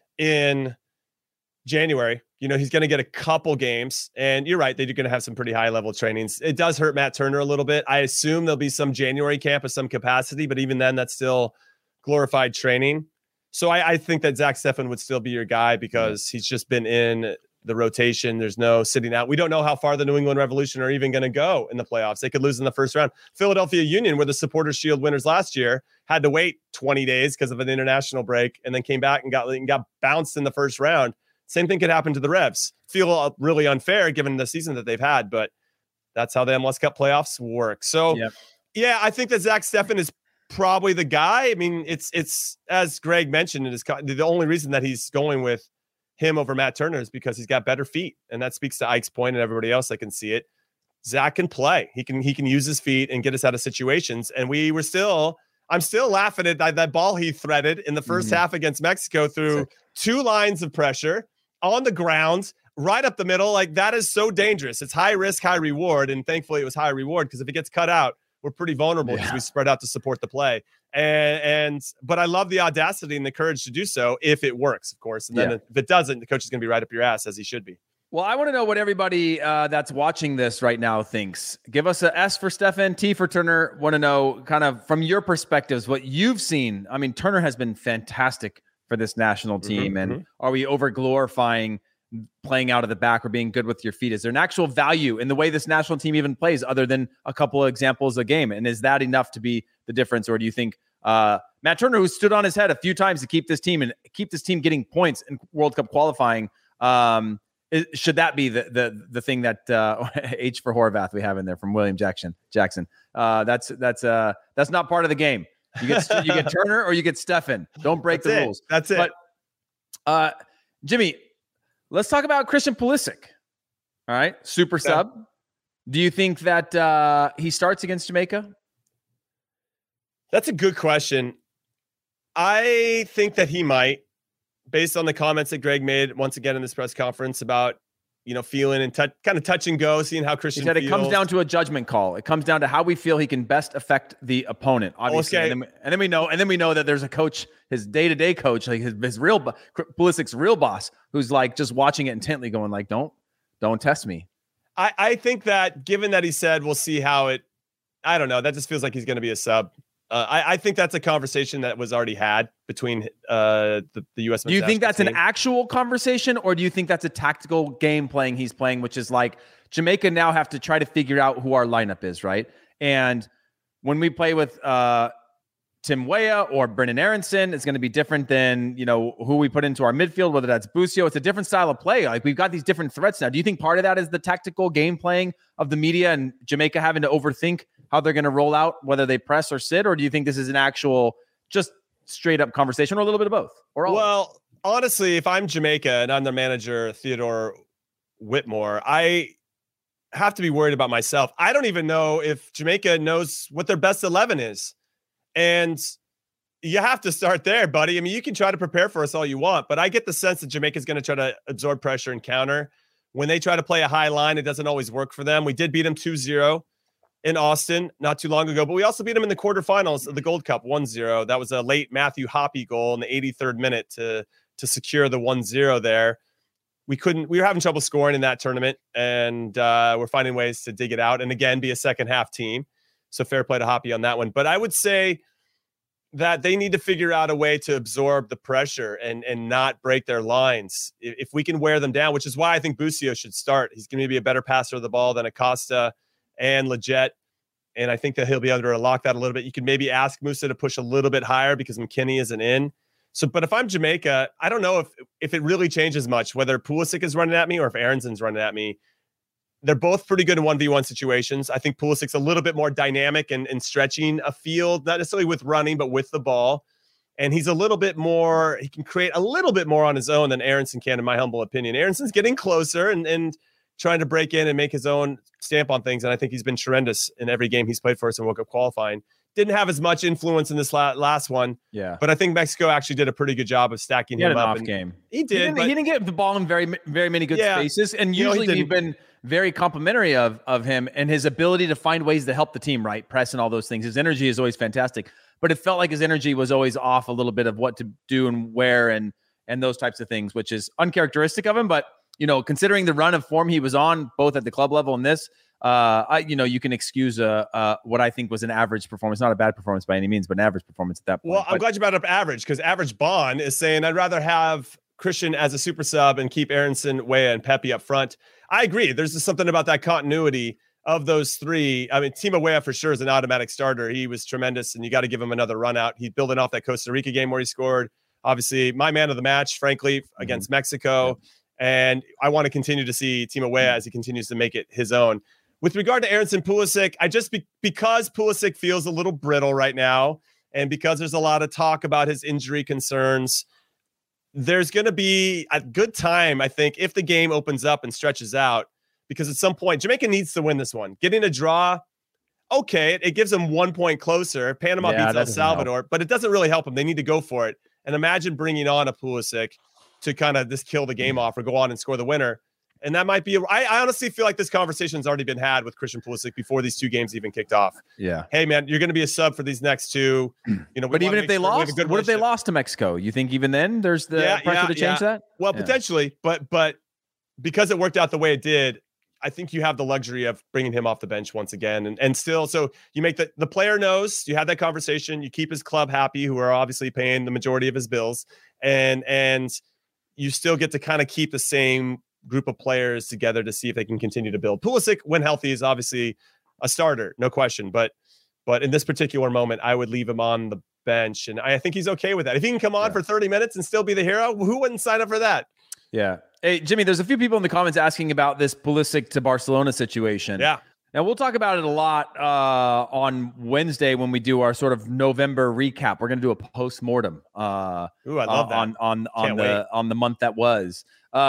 in January. He's going to get a couple games, and you're right, they're going to have some pretty high level trainings. It does hurt Matt Turner a little bit. I assume there'll be some January camp of some capacity, but even then, that's still glorified training. So I think that Zach Stefan would still be your guy, because he's just been in the rotation. There's no sitting out. We don't know how far the New England Revolution are even going to go in the playoffs. They could lose in the first round. Philadelphia Union, were the Supporters Shield winners last year, had to wait 20 days because of an international break, and then came back and got bounced in the first round. Same thing could happen to the Revs. Feel really unfair given the season that they've had, but that's how the MLS Cup playoffs work. So, yeah, I think that Zach Stefan is probably the guy. I mean, it's as Greg mentioned, the only reason that he's going with him over Matt Turner is because he's got better feet, and that speaks to Ike's point and everybody else that can see it. Zach can play. He can use his feet and get us out of situations. And I'm still laughing at that ball he threaded in the first half against Mexico through two lines of pressure on the ground, right up the middle. Like, that is so dangerous. It's high risk, high reward. And thankfully it was high reward, because if it gets cut out, we're pretty vulnerable because we spread out to support the play. But I love the audacity and the courage to do so if it works, of course. And then if it doesn't, the coach is going to be right up your ass, as he should be. Well, I want to know what everybody that's watching this right now thinks. Give us a S for Stefan, T for Turner. Want to know kind of from your perspectives what you've seen. I mean, Turner has been fantastic for this national team. And are we over glorifying playing out of the back or being good with your feet? Is there an actual value in the way this national team even plays, other than a couple of examples a game? And is that enough to be the difference? Or do you think Matt Turner, who stood on his head a few times to keep this team getting points in World Cup qualifying, should that be the thing that H for Horvath we have in there from William Jackson? That's not part of the game. You get Turner or you get Stefan. Don't break the rules. That's it. But Jimmy, let's talk about Christian Pulisic. All right, super sub. Do you think that he starts against Jamaica? That's a good question. I think that he might, based on the comments that Greg made once again in this press conference about, feeling and kind of touch and go, seeing how Christian feels. It comes down to a judgment call. It comes down to how we feel he can best affect the opponent, obviously. Okay. And then we know that there's a coach, his day-to-day coach, like his real Pulisic's real boss, who's like just watching it intently, going like, don't test me. I think that given that he said we'll see how it, I don't know, that just feels like he's going to be a sub. I think that's a conversation that was already had between the U.S. Do you think that's an actual conversation, or do you think that's a tactical game playing he's playing, which is like Jamaica now have to try to figure out who our lineup is, right? And when we play with Tim Weah or Brennan Aronson. It's going to be different than, who we put into our midfield, whether that's Busio. It's a different style of play. Like, we've got these different threats now. Do you think part of that is the tactical game playing of the media and Jamaica having to overthink how they're going to roll out, whether they press or sit? Or do you think this is an actual just straight up conversation, or a little bit of both? Or all? Well, honestly, if I'm Jamaica and I'm the manager, Theodore Whitmore, I have to be worried about myself. I don't even know if Jamaica knows what their best 11 is. And you have to start there, buddy. I mean, you can try to prepare for us all you want, but I get the sense that Jamaica's going to try to absorb pressure and counter. When they try to play a high line, it doesn't always work for them. We did beat them 2-0 in Austin not too long ago, but we also beat them in the quarterfinals of the Gold Cup 1-0. That was a late Matthew Hoppe goal in the 83rd minute to secure the 1-0 there. We were having trouble scoring in that tournament, and we're finding ways to dig it out and again be a second half team. So fair play to Hoppe on that one. But I would say that they need to figure out a way to absorb the pressure and not break their lines. If we can wear them down, which is why I think Busio should start. He's going to be a better passer of the ball than Acosta and Lletget. And I think that he'll be able to lock that a little bit. You could maybe ask Musa to push a little bit higher because McKinney isn't in. So, but if I'm Jamaica, I don't know if it really changes much, whether Pulisic is running at me or if Aaronson's running at me. They're both pretty good in 1v1 situations. I think Pulisic's a little bit more dynamic and stretching a field, not necessarily with running, but with the ball. And he's a little bit more, he can create a little bit more on his own than Aaronson can, in my humble opinion. Aaronson's getting closer and trying to break in and make his own stamp on things. And I think he's been tremendous in every game he's played for us in World Cup qualifying. Didn't have as much influence in this last one. Yeah. But I think Mexico actually did a pretty good job of stacking him up. Off game. He did. He didn't get the ball in very, very many good spaces. And usually we've been very complimentary of him and his ability to find ways to help the team, right? Press and all those things. His energy is always fantastic. But it felt like his energy was always off a little bit of what to do and where and those types of things, which is uncharacteristic of him. But, considering the run of form he was on, both at the club level and this, you can excuse what I think was an average performance, not a bad performance by any means, but an average performance at that point. Well, I'm glad you brought up average, because Average Bond is saying I'd rather have Christian as a super sub and keep Aronson, Weah, and Pepe up front. I agree. There's just something about that continuity of those three. I mean, Timo Weah for sure is an automatic starter. He was tremendous, and you got to give him another run out. He's building off that Costa Rica game where he scored. Obviously, my man of the match, frankly, against Mexico. Yeah. And I want to continue to see Timo Weah as he continues to make it his own. With regard to Aronson Pulisic, because Pulisic feels a little brittle right now, and because there's a lot of talk about his injury concerns, there's going to be a good time, I think, if the game opens up and stretches out, because at some point, Jamaica needs to win this one. Getting a draw, okay, it gives them 1 point closer. Panama beats El Salvador, but it doesn't really help them. They need to go for it. And imagine bringing on a Pulisic to kind of just kill the game off or go on and score the winner. And that might be, I honestly feel like this conversation's already been had with Christian Pulisic before these two games even kicked off. Yeah. Hey man, you're going to be a sub for these next two. But even if they lost, what if they lost to Mexico? You think even then there's the pressure to change that? Well, potentially, but because it worked out the way it did, I think you have the luxury of bringing him off the bench once again. And still, so you make the player knows, you had that conversation, you keep his club happy, who are obviously paying the majority of his bills. And you still get to kind of keep the same group of players together to see if they can continue to build. Pulisic, when healthy, is obviously a starter, no question. But in this particular moment, I would leave him on the bench. And I think he's okay with that. If he can come on for 30 minutes and still be the hero, who wouldn't sign up for that? Yeah. Hey, Jimmy, there's a few people in the comments asking about this Pulisic to Barcelona situation. Yeah. Now, we'll talk about it a lot on Wednesday when we do our sort of November recap. We're going to do a post-mortem I love that. on the month that was.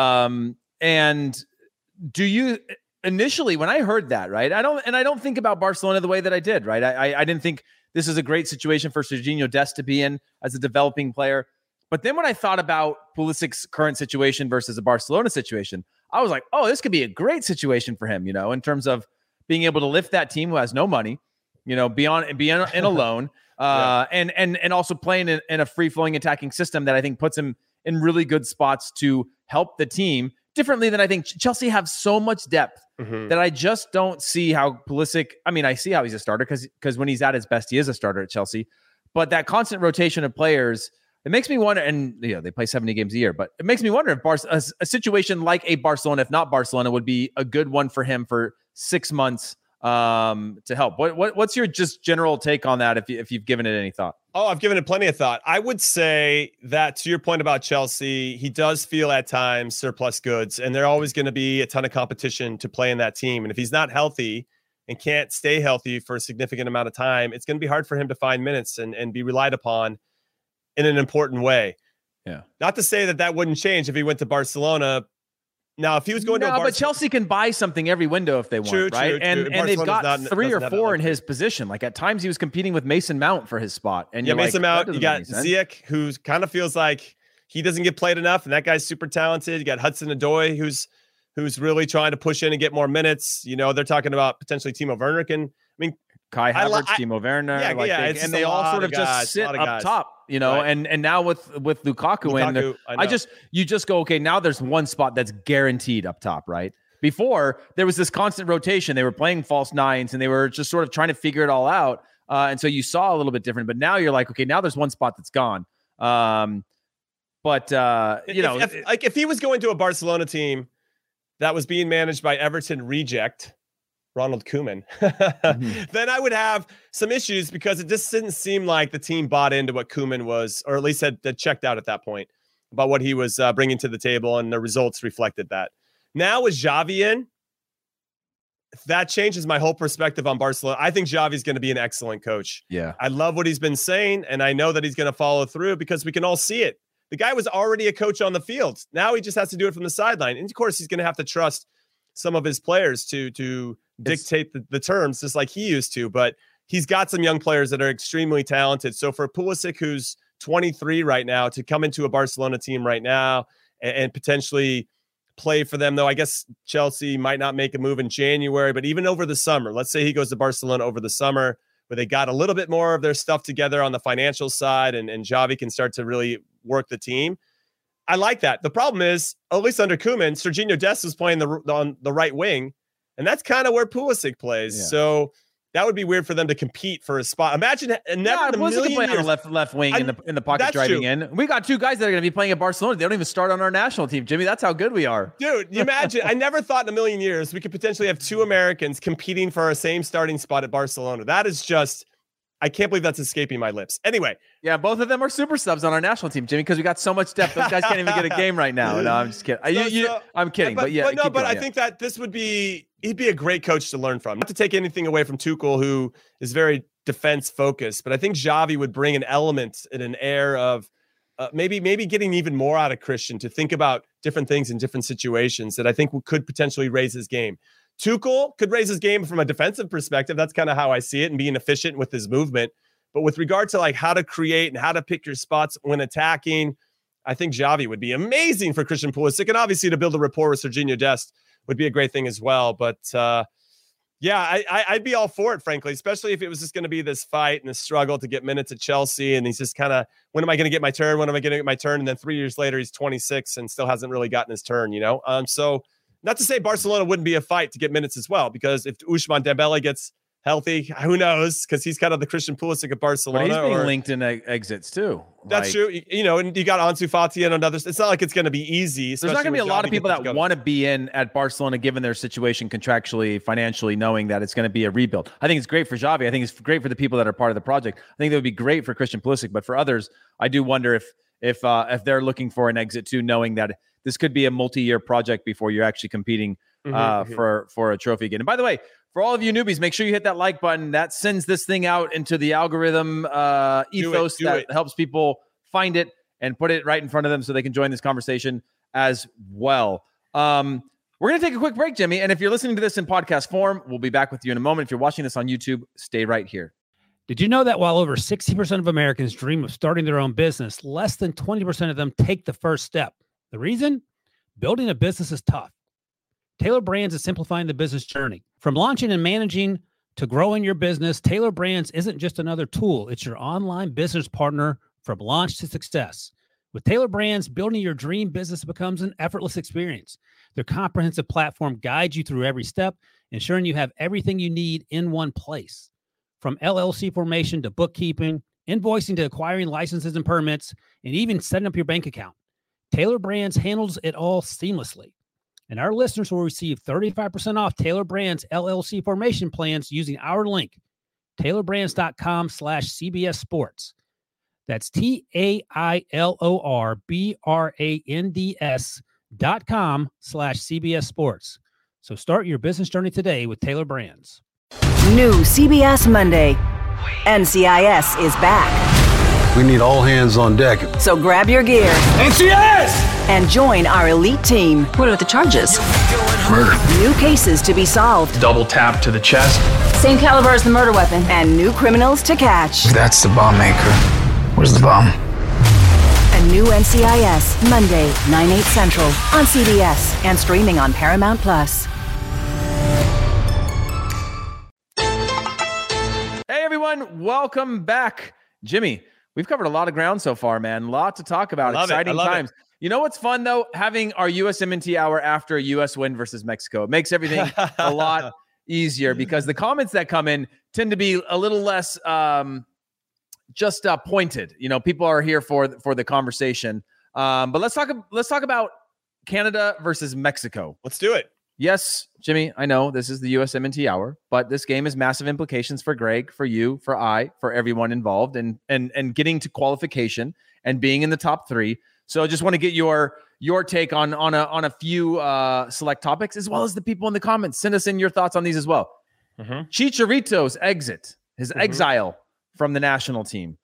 And do you initially, when I heard that, right? I don't think about Barcelona the way that I did, right? I didn't think this is a great situation for Sergiño Dest to be in as a developing player. But then when I thought about Pulisic's current situation versus a Barcelona situation, I was like, oh, this could be a great situation for him, in terms of being able to lift that team who has no money, be in a loan, and also playing in a free-flowing attacking system that I think puts him in really good spots to help the team differently than I think Chelsea have so much depth that I just don't see how Pulisic, I see how he's a starter because when he's at his best, he is a starter at Chelsea, but that constant rotation of players, it makes me wonder, and they play 70 games a year, but it makes me wonder if a situation like a Barcelona, if not Barcelona, would be a good one for him for 6 months to help. What's your just general take on that if you've given it any thought? Oh, I've given it plenty of thought. I would say that, to your point about Chelsea, he does feel at times surplus goods, and there's always going to be a ton of competition to play in that team. And if he's not healthy and can't stay healthy for a significant amount of time, it's going to be hard for him to find minutes and be relied upon in an important way. Yeah. Not to say that wouldn't change if he went to Barcelona. Now, if he was going to but Chelsea can buy something every window if they want, right? And they've got 3 or 4 in his position. Like at times he was competing with Mason Mount for his spot. And Mason Mount, you got Ziyech, who kind of feels like he doesn't get played enough, and that guy's super talented. You got Hudson-Odoi, who's really trying to push in and get more minutes. They're talking about potentially Timo Werner Kai Havertz, Timo Werner, and they all sort of just sit up top, right. and now with Lukaku in, you just go, okay, now there's one spot that's guaranteed up top, right? Before there was this constant rotation. They were playing false nines and they were just sort of trying to figure it all out. And so you saw a little bit different, but now you're like, okay, now there's one spot that's gone. If he was going to a Barcelona team that was being managed by Everton reject Ronald Koeman, then I would have some issues because it just didn't seem like the team bought into what Koeman was, or at least had checked out at that point about what he was bringing to the table, and the results reflected that. Now with Xavi in, that changes my whole perspective on Barcelona. I think Xavi's going to be an excellent coach. Yeah. I love what he's been saying, and I know that he's going to follow through because we can all see it. The guy was already a coach on the field. Now he just has to do it from the sideline. And of course, he's going to have to trust some of his players to dictate the terms just like he used to, but he's got some young players that are extremely talented. So for Pulisic, who's 23 right now, to come into a Barcelona team right now and potentially play for them, though I guess Chelsea might not make a move in January, but even over the summer, let's say he goes to Barcelona over the summer where they got a little bit more of their stuff together on the financial side and Xavi can start to really work the team. I like that. The problem is, at least under Koeman, Serginho Dest was playing on the right wing, and that's kind of where Pulisic plays. Yeah. So that would be weird for them to compete for a spot. Imagine never in a million years. On the left wing in the pocket driving true. In. We got 2 guys that are going to be playing at Barcelona. They don't even start on our national team, Jimmy. That's how good we are. Dude, you imagine. I never thought in a million years we could potentially have 2 Americans competing for our same starting spot at Barcelona. That is just, I can't believe that's escaping my lips. Anyway. Yeah, both of them are super subs on our national team, Jimmy, because we got so much depth. Those guys can't even get a game right now. No, I'm just kidding. I'm kidding, but yeah. I think that this would be, he'd be a great coach to learn from. Not to take anything away from Tuchel, who is very defense focused, but I think Xavi would bring an element and an air of maybe getting even more out of Christian to think about different things in different situations that I think could potentially raise his game. Tuchel could raise his game from a defensive perspective. That's kind of how I see it, and being efficient with his movement. But with regard to like how to create and how to pick your spots when attacking, I think Xavi would be amazing for Christian Pulisic. And obviously to build a rapport with Serginho Dest would be a great thing as well. But I'd be all for it, frankly, especially if it was just going to be this fight and a struggle to get minutes at Chelsea. And he's just kind of, when am I going to get my turn? When am I going to get my turn? And then 3 years later, he's 26 and still hasn't really gotten his turn, So not to say Barcelona wouldn't be a fight to get minutes as well, because if Ousmane Dembele gets healthy, who knows? Because he's kind of the Christian Pulisic of Barcelona. But he's being linked in exits too. That's true. And you got Ansu Fati and others. It's not like it's going to be easy. There's not going to be a lot of people that want to be in at Barcelona, given their situation contractually, financially, knowing that it's going to be a rebuild. I think it's great for Xavi. I think it's great for the people that are part of the project. I think that would be great for Christian Pulisic. But for others, I do wonder if they're looking for an exit too, knowing that this could be a multi-year project before you're actually competing for a trophy again. And by the way, for all of you newbies, make sure you hit that like button. That sends this thing out into the algorithm ethos that helps people find it and put it right in front of them so they can join this conversation as well. We're going to take a quick break, Jimmy. And if you're listening to this in podcast form, we'll be back with you in a moment. If you're watching this on YouTube, stay right here. Did you know that while over 60% of Americans dream of starting their own business, less than 20% of them take the first step? The reason? Building a business is tough. Taylor Brands is simplifying the business journey. From launching and managing to growing your business, Taylor Brands isn't just another tool. It's your online business partner from launch to success. With Taylor Brands, building your dream business becomes an effortless experience. Their comprehensive platform guides you through every step, ensuring you have everything you need in one place. From LLC formation to bookkeeping, invoicing to acquiring licenses and permits, and even setting up your bank account. Taylor Brands handles it all seamlessly. And our listeners will receive 35% off Taylor Brands LLC formation plans using our link, taylorbrands.com/CBS Sports. That's TAILORBRANDS.com/CBS Sports. So start your business journey today with Taylor Brands. New CBS Monday. NCIS is back. We need all hands on deck. So grab your gear. NCIS! And join our elite team. What are the charges? Murder. New cases to be solved. Double tap to the chest. Same caliber as the murder weapon. And new criminals to catch. That's the bomb maker. Where's the bomb? A new NCIS, Monday, 9/8 Central, on CBS and streaming on Paramount+. Hey, everyone. Welcome back. Jimmy, we've covered a lot of ground so far, man. A lot to talk about. Exciting times. You know what's fun, though? Having our USMNT hour after a U.S. win versus Mexico. It makes everything a lot easier because the comments that come in tend to be a little less just pointed. You know, people are here for the conversation. But let's talk about Canada versus Mexico. Let's do it. Yes, Jimmy, I know this is the USMNT hour, but this game has massive implications for Greg, for you, for everyone involved, and getting to qualification and being in the top 3. So I just want to get your take on a few select topics, as well as the people in the comments. Send us in your thoughts on these as well. Mm-hmm. Chicharito's exit, his exile from the national team.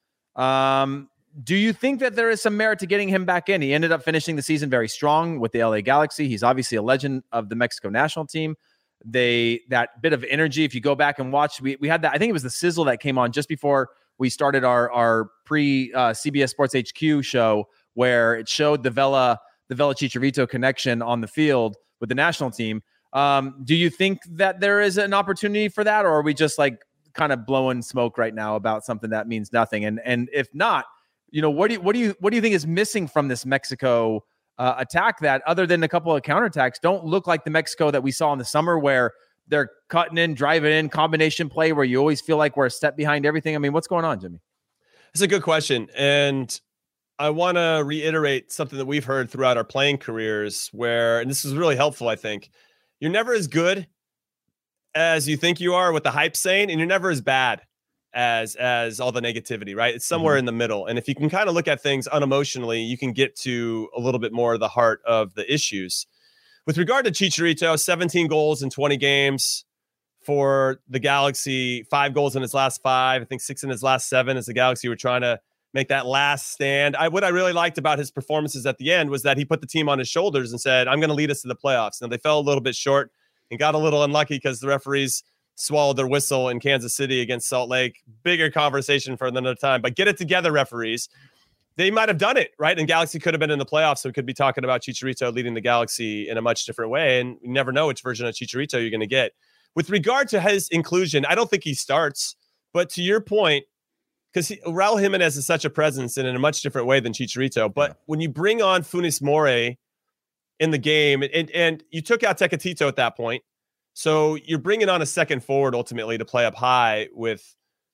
Do you think that there is some merit to getting him back in? He ended up finishing the season very strong with the LA Galaxy. He's obviously a legend of the Mexico national team. That bit of energy, if you go back and watch, we had that. I think it was the sizzle that came on just before we started our pre CBS Sports HQ show, where it showed the Vela Chicharito connection on the field with the national team. Do you think that there is an opportunity for that, or are we just like kind of blowing smoke right now about something that means nothing? And if not, you know, what do you think is missing from this Mexico attack that, other than a couple of counterattacks, don't look like the Mexico that we saw in the summer, where they're cutting in, driving in, combination play, where you always feel like we're a step behind everything? I mean, what's going on, Jimmy? It's a good question. And I want to reiterate something that we've heard throughout our playing careers, and this is really helpful, I think. You're never as good as you think you are, with the hype saying, and you're never as bad as all the negativity, right? It's somewhere in the middle. And if you can kind of look at things unemotionally, you can get to a little bit more of the heart of the issues. With regard to Chicharito, 17 goals in 20 games for the Galaxy, 5 goals in his last 5, I think 6 in his last 7, as the Galaxy were trying to make that last stand. What I really liked about his performances at the end was that he put the team on his shoulders and said, I'm going to lead us to the playoffs. Now, they fell a little bit short and got a little unlucky because the referees swallowed their whistle in Kansas City against Salt Lake. Bigger conversation for another time, but get it together, referees. They might have done it, right? And Galaxy could have been in the playoffs, so we could be talking about Chicharito leading the Galaxy in a much different way, and you never know which version of Chicharito you're going to get. With regard to his inclusion, I don't think he starts, but to your point, because Raul Jimenez is such a presence and in a much different way than Chicharito, but when you bring on Funes Mori in the game, and you took out Tecatito at that point, so you're bringing on a second forward ultimately to play up high with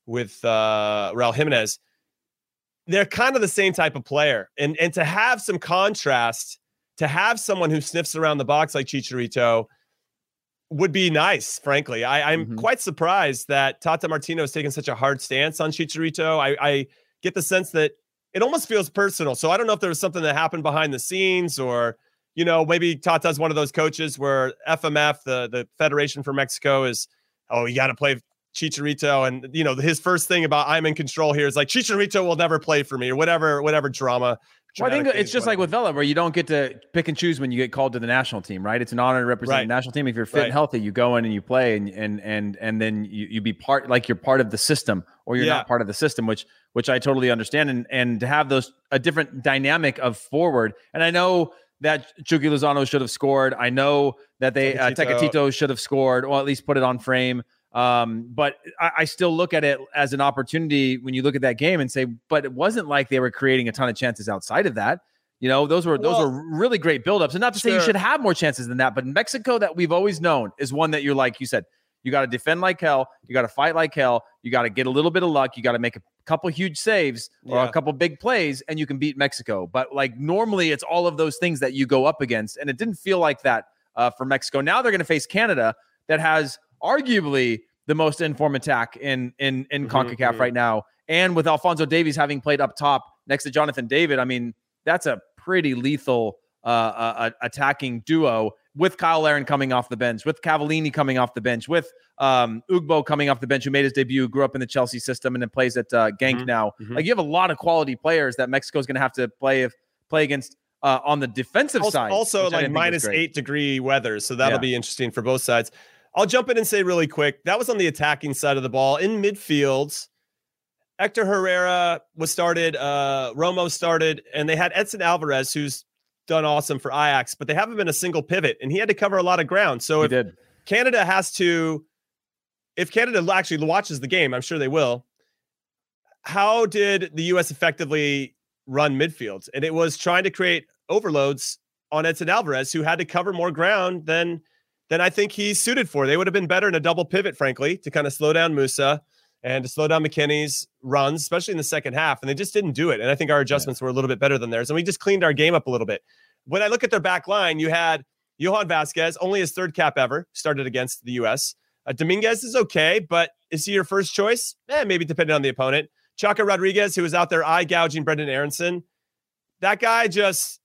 Raul Jimenez. They're kind of the same type of player. And to have some contrast, to have someone who sniffs around the box like Chicharito would be nice, frankly. I'm quite surprised that Tata Martino has taken such a hard stance on Chicharito. I get the sense that it almost feels personal. So I don't know if there was something that happened behind the scenes, or you know, maybe Tata's one of those coaches where FMF, the Federation for Mexico, is, you got to play Chicharito. And, you know, his first thing about I'm in control here is like, Chicharito will never play for me, or whatever drama. Well, I think it's just like with Vela, where you don't get to pick and choose when you get called to the national team, right? It's an honor to represent the national team. If you're fit and healthy, you go in and you play, and then you be part, like you're part of the system, or you're not part of the system, which I totally understand. And to have a different dynamic of forward. And I know that Chucky Lozano should have scored. I know that Tecatito should have scored, or at least put it on frame. But I still look at it as an opportunity when you look at that game and say, but it wasn't like they were creating a ton of chances outside of that. You know, those were really great buildups. And not to say you should have more chances than that, but Mexico, that we've always known, is one that you're, like you said, you got to defend like hell. You got to fight like hell. You got to get a little bit of luck. You got to make a couple huge saves or a couple big plays, and you can beat Mexico. But like normally it's all of those things that you go up against. And it didn't feel like that for Mexico. Now they're going to face Canada, that has arguably the most informed attack in CONCACAF right now. And with Alphonso Davies having played up top next to Jonathan David, I mean, that's a pretty lethal attacking duo, with Kyle Larin coming off the bench, with Cavallini coming off the bench, with Ugbo coming off the bench, who made his debut, grew up in the Chelsea system, and then plays at Genk now. Like, you have a lot of quality players that Mexico is going to have to play against on the defensive side. Also, like minus 8 degree weather, so that'll be interesting for both sides. I'll jump in and say really quick, that was on the attacking side of the ball. In midfield, Hector Herrera was started, Romo started, and they had Edson Alvarez, who's done awesome for Ajax, but they haven't been a single pivot, and he had to cover a lot of ground. So if Canada actually watches the game, I'm sure they will, how did the U.S. effectively run midfield? And it was trying to create overloads on Edson Alvarez, who had to cover more ground than I think he's suited for. They would have been better in a double pivot, frankly, to kind of slow down Musa and to slow down McKennie's runs, especially in the second half. And they just didn't do it. And I think our adjustments were a little bit better than theirs. And we just cleaned our game up a little bit. When I look at their back line, you had Johan Vasquez, only his third cap ever, started against the U.S. Dominguez is okay, but is he your first choice? Maybe depending on the opponent. Chaka Rodriguez, who was out there eye-gouging Brendan Aronson. That guy just,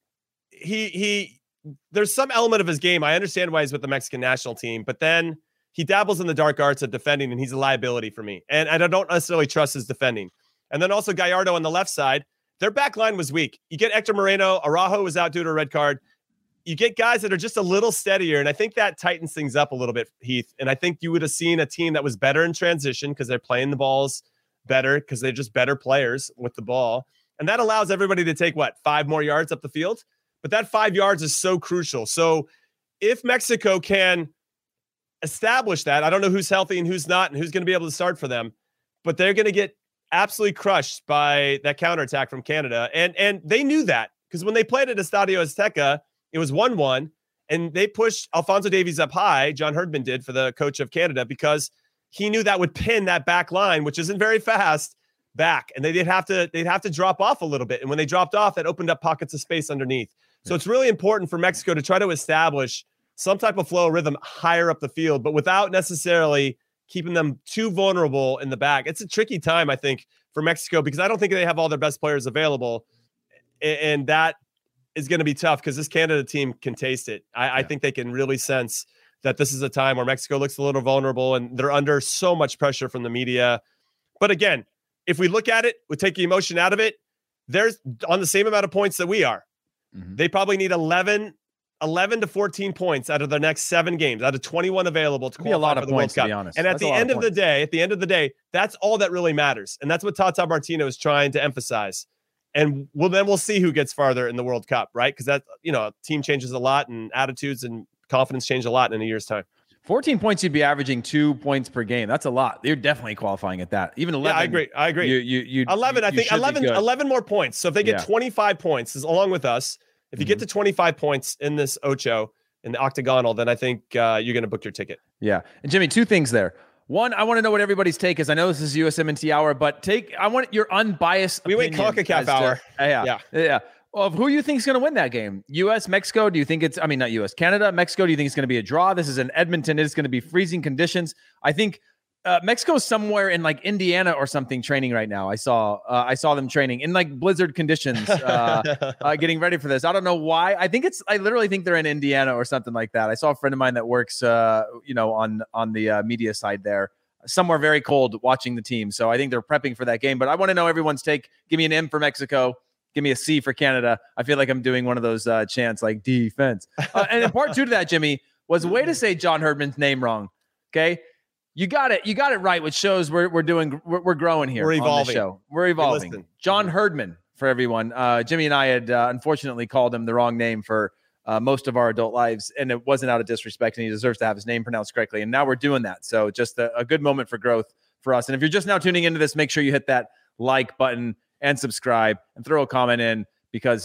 there's some element of his game. I understand why he's with the Mexican national team, but then he dabbles in the dark arts of defending, and he's a liability for me. And I don't necessarily trust his defending. And then also Gallardo on the left side. Their back line was weak. You get Hector Moreno. Araujo was out due to a red card. You get guys that are just a little steadier, and I think that tightens things up a little bit, Heath. And I think you would have seen a team that was better in transition because they're playing the balls better, because they're just better players with the ball. And that allows everybody to take, 5 more yards up the field? But that 5 yards is so crucial. So if Mexico can establish that, I don't know who's healthy and who's not and who's going to be able to start for them, but they're going to get absolutely crushed by that counterattack from Canada. And they knew that, because when they played at Estadio Azteca, it was 1-1, and they pushed Alphonso Davies up high. John Herdman did, for the coach of Canada, because he knew that would pin that back line, which isn't very fast, back. And they'd have to drop off a little bit. And when they dropped off, that opened up pockets of space underneath. So it's really important for Mexico to try to establish some type of flow rhythm higher up the field, but without necessarily keeping them too vulnerable in the back. It's a tricky time, I think, for Mexico, because I don't think they have all their best players available. And that is going to be tough, because this Canada team can taste it. I think they can really sense that this is a time where Mexico looks a little vulnerable, and they're under so much pressure from the media. But again, if we look at it, we take the emotion out of it, they're on the same amount of points that we are. They probably need 11 to 14 points out of their next 7 games, out of 21 available to qualify for the World Cup. And at the end of the day, that's all that really matters. And that's what Tata Martino is trying to emphasize. And then we'll see who gets farther in the World Cup, right? Because that, team changes a lot, and attitudes and confidence change a lot in a year's time. 14 points, you'd be averaging 2 points per game. That's a lot. You're definitely qualifying at that. Even 11. Yeah, I agree. You 11. I think 11 more points. So if they get 25 points, along with us, if you get to 25 points in this Ocho, in the octagonal, then I think you're going to book your ticket. Yeah. And Jimmy, 2 things there. One, I want to know what everybody's take is. I know this is USMNT hour, but I want your unbiased opinion. We went CONCACAF hour. Yeah. Of who you think is going to win that game? U.S., Mexico? Do you think it's, not U.S., Canada, Mexico? Do you think it's going to be a draw? This is in Edmonton. It's going to be freezing conditions. I think Mexico is somewhere in like Indiana or something training right now. I saw them training in like blizzard conditions, getting ready for this. I don't know why. I literally think they're in Indiana or something like that. I saw a friend of mine that works, on the media side there, somewhere very cold, watching the team. So I think they're prepping for that game. But I want to know everyone's take. Give me an M for Mexico. Give me a C for Canada. I feel like I'm doing one of those chants like defense. And in part 2 to that, Jimmy, was a way to say John Herdman's name wrong. Okay. You got it right, which shows we're growing here. We're evolving. On the show. We're evolving. John Herdman for everyone. Jimmy and I had unfortunately called him the wrong name for most of our adult lives, and it wasn't out of disrespect, and he deserves to have his name pronounced correctly. And now we're doing that. So just a good moment for growth for us. And if you're just now tuning into this, make sure you hit that like button and subscribe and throw a comment in, because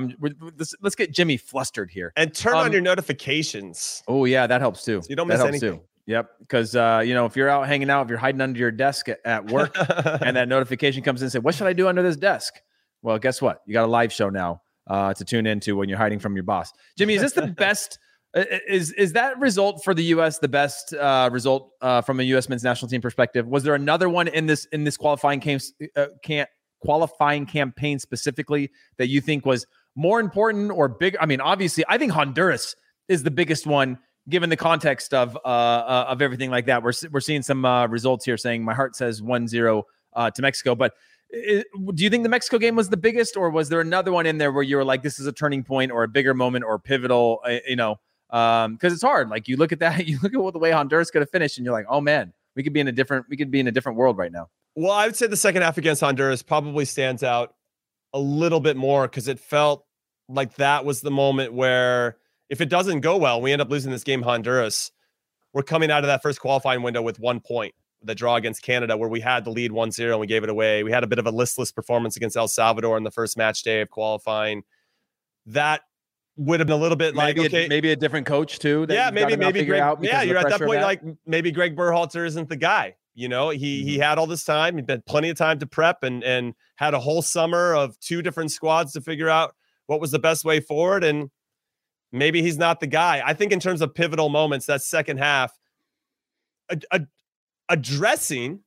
let's get Jimmy flustered here. And turn on your notifications. Oh yeah, that helps too. So you don't miss anything. Too. Yep. Because if you're out hanging out, if you're hiding under your desk at work and that notification comes in and say, what should I do under this desk? Well, guess what? You got a live show now to tune into when you're hiding from your boss. Jimmy, is this the best Is that result for the U.S. the best result from a U.S. men's national team perspective? Was there another one in this qualifying qualifying campaign specifically that you think was more important or big? I mean, obviously, I think Honduras is the biggest one given the context of everything like that. We're seeing some results here saying my heart says 1-0 to Mexico, but. Do you think the Mexico game was the biggest, or was there another one in there where you were like, this is a turning point or a bigger moment or pivotal, because it's hard. Like you look at that, you look at the way Honduras could have finished and you're like, oh man, we could be in a different world right now. Well, I would say the second half against Honduras probably stands out a little bit more because it felt like that was the moment where if it doesn't go well, we end up losing this game, Honduras. We're coming out of that first qualifying window with 1 point. The draw against Canada where we had the lead 1-0 and we gave it away. We had a bit of a listless performance against El Salvador in the first match day of qualifying. That would have been a little bit maybe a different coach too. Maybe Greg, you're at that point like maybe Greg Berhalter isn't the guy. He had all this time. He'd been plenty of time to prep and had a whole summer of 2 different squads to figure out what was the best way forward. And maybe he's not the guy. I think in terms of pivotal moments, that second half, addressing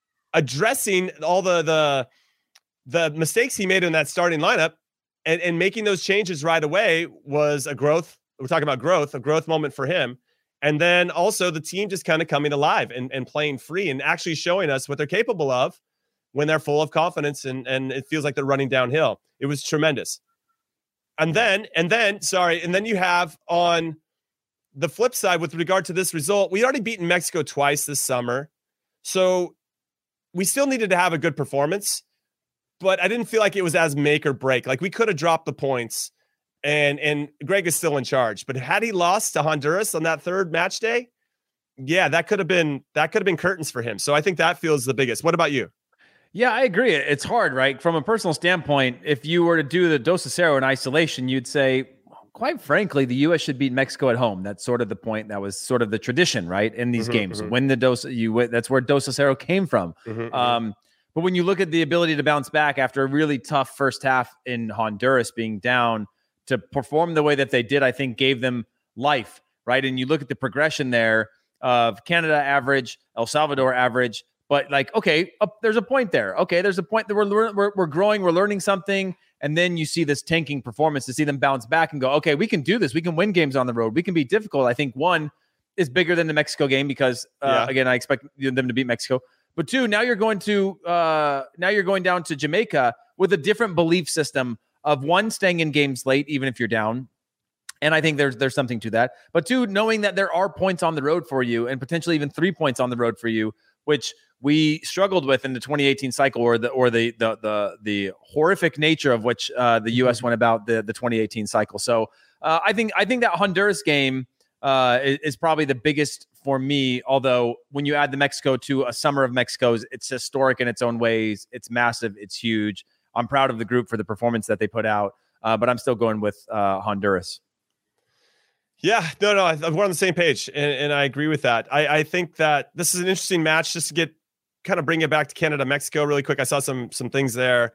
all the mistakes he made in that starting lineup and making those changes right away was a growth. We're talking about growth, a growth moment for him. And then also the team just kind of coming alive and playing free and actually showing us what they're capable of when they're full of confidence and it feels like they're running downhill. It was tremendous. And then you have on the flip side with regard to this result, we already beaten Mexico twice this summer. So we still needed to have a good performance, but I didn't feel like it was as make or break. Like we could have dropped the points and Greg is still in charge, but had he lost to Honduras on that third match day, yeah, that could have been curtains for him. So I think that feels the biggest. What about you? Yeah, I agree. It's hard, right? From a personal standpoint, if you were to do the Dos a 0 in isolation, you'd say, quite frankly, the U.S. should beat Mexico at home. That's sort of the point. That was sort of the tradition, right? In these games, win the that's where Dos a 0 came from. But when you look at the ability to bounce back after a really tough first half in Honduras being down, to perform the way that they did, I think gave them life, right? And you look at the progression there of Canada average, El Salvador average, but like, okay, there's a point there. Okay, there's a point that we're growing, we're learning something. And then you see this tanking performance to see them bounce back and go, okay, we can do this. We can win games on the road. We can be difficult. I think 1 is bigger than the Mexico game because again, I expect them to beat Mexico. But 2, now you're going down to Jamaica with a different belief system of 1, staying in games late, even if you're down. And I think there's something to that. But 2, knowing that there are points on the road for you and potentially even 3 points on the road for you, which we struggled with in the 2018 cycle, or the horrific nature of which the U.S. went about the 2018 cycle. So I think that Honduras game is probably the biggest for me. Although when you add the Mexico to a summer of Mexico's, it's historic in its own ways. It's massive. It's huge. I'm proud of the group for the performance that they put out, but I'm still going with Honduras. Yeah, no, we're on the same page, and I agree with that. I think that this is an interesting match just to kind of bring it back to Canada, Mexico really quick. I saw some things there.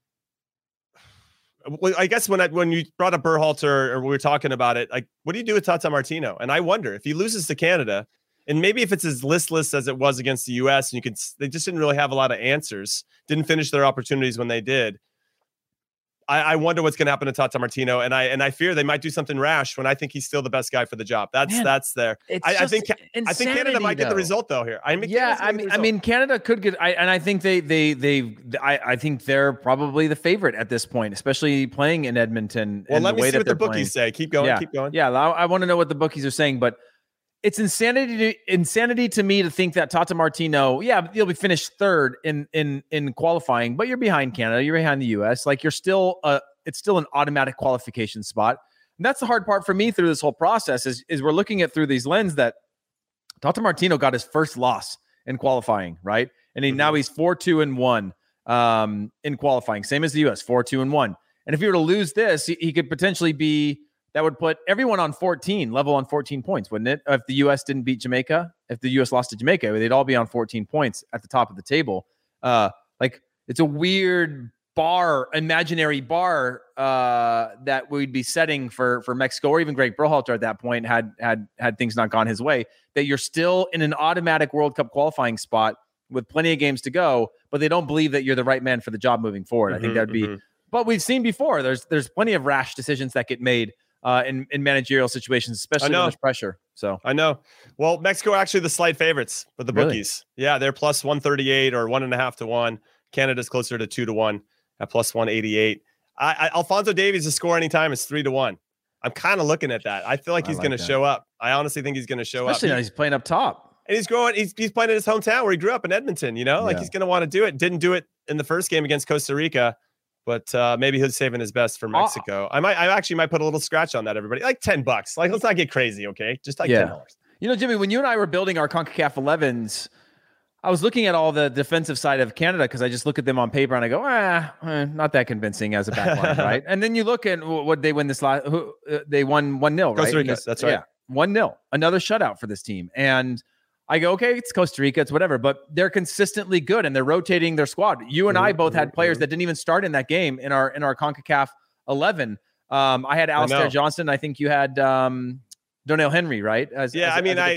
I guess when you brought up Berhalter or we were talking about it, like, what do you do with Tata Martino? And I wonder if he loses to Canada, and maybe if it's as listless as it was against the U.S., and they just didn't really have a lot of answers, didn't finish their opportunities when they did. I wonder what's going to happen to Tata Martino, and I fear they might do something rash when I think he's still the best guy for the job. That's there. I think Canada might get the result though here. I mean, Canada could get. I think I think they're probably the favorite at this point, especially playing in Edmonton. Well, let me see what the bookies say. Keep going. Yeah, I want to know what the bookies are saying, but it's insanity to me to think that Tata Martino, you'll be finished third in qualifying, but you're behind Canada, you're behind the US. Like it's still an automatic qualification spot. And that's the hard part for me through this whole process is we're looking at through these lens that Tata Martino got his first loss in qualifying, right? And now he's 4-2-1 in qualifying, same as the US, 4-2-1. And if he were to lose this, he could potentially be. That would put everyone on 14 points, wouldn't it? If the U.S. didn't beat Jamaica, if the U.S. lost to Jamaica, they'd all be on 14 points at the top of the table. Like it's a weird imaginary bar that we'd be setting for Mexico, or even Greg Berhalter at that point had things not gone his way, that you're still in an automatic World Cup qualifying spot with plenty of games to go, but they don't believe that you're the right man for the job moving forward. I think that'd be, but we've seen before, there's plenty of rash decisions that get made in managerial situations, especially when there's pressure. So I know. Well, Mexico are actually the slight favorites for the bookies. Yeah, they're plus 138 or 1.5 to 1. Canada's closer to 2 to 1 at plus 188. Alphonso Davies to score anytime is 3 to 1. I'm kind of looking at that. I feel like he's going to show up. I honestly think he's going to show up. Especially now he's playing up top. And he's playing in his hometown where he grew up in Edmonton, he's going to want to do it. Didn't do it in the first game against Costa Rica, but maybe he's saving his best for Mexico. I actually might put a little scratch on that, everybody. Like $10. Like, let's not get crazy, okay? Just like $10. Jimmy, when you and I were building our CONCACAF 11s, I was looking at all the defensive side of Canada because I just look at them on paper and I go, not that convincing as a backline, right? And then you look at what they win this last. They won 1-0, right? Costa Rica, that's right. Yeah, 1-0, another shutout for this team. And I go, okay, it's Costa Rica, it's whatever, but they're consistently good and they're rotating their squad. You and I both had players that didn't even start in that game in our CONCACAF 11. I had Alistair Johnston. I think you had Donnell Henry, right? I was just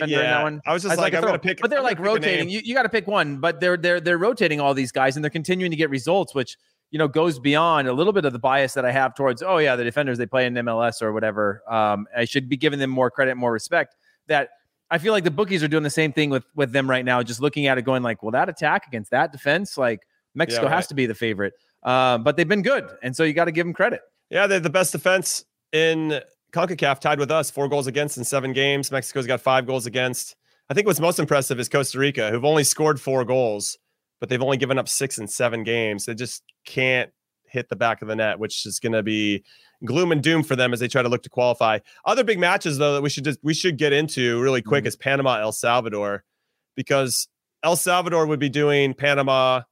like, I'm going to pick. But they're like rotating. You got to pick one, but they're rotating all these guys and they're continuing to get results, which goes beyond a little bit of the bias that I have towards, the defenders, they play in MLS or whatever. I should be giving them more credit, more respect. That I feel like the bookies are doing the same thing with them right now, just looking at it going like, well, that attack against that defense, like Mexico has to be the favorite. But they've been good. And so you got to give them credit. Yeah, they're the best defense in CONCACAF, tied with us, 4 goals against in 7 games. Mexico's got 5 goals against. I think what's most impressive is Costa Rica, who've only scored 4 goals, but they've only given up 6 in 7 games. They just can't hit the back of the net, which is going to be gloom and doom for them as they try to look to qualify. Other big matches, though, that we should get into really quick is Panama, El Salvador, because El Salvador would be doing Panama,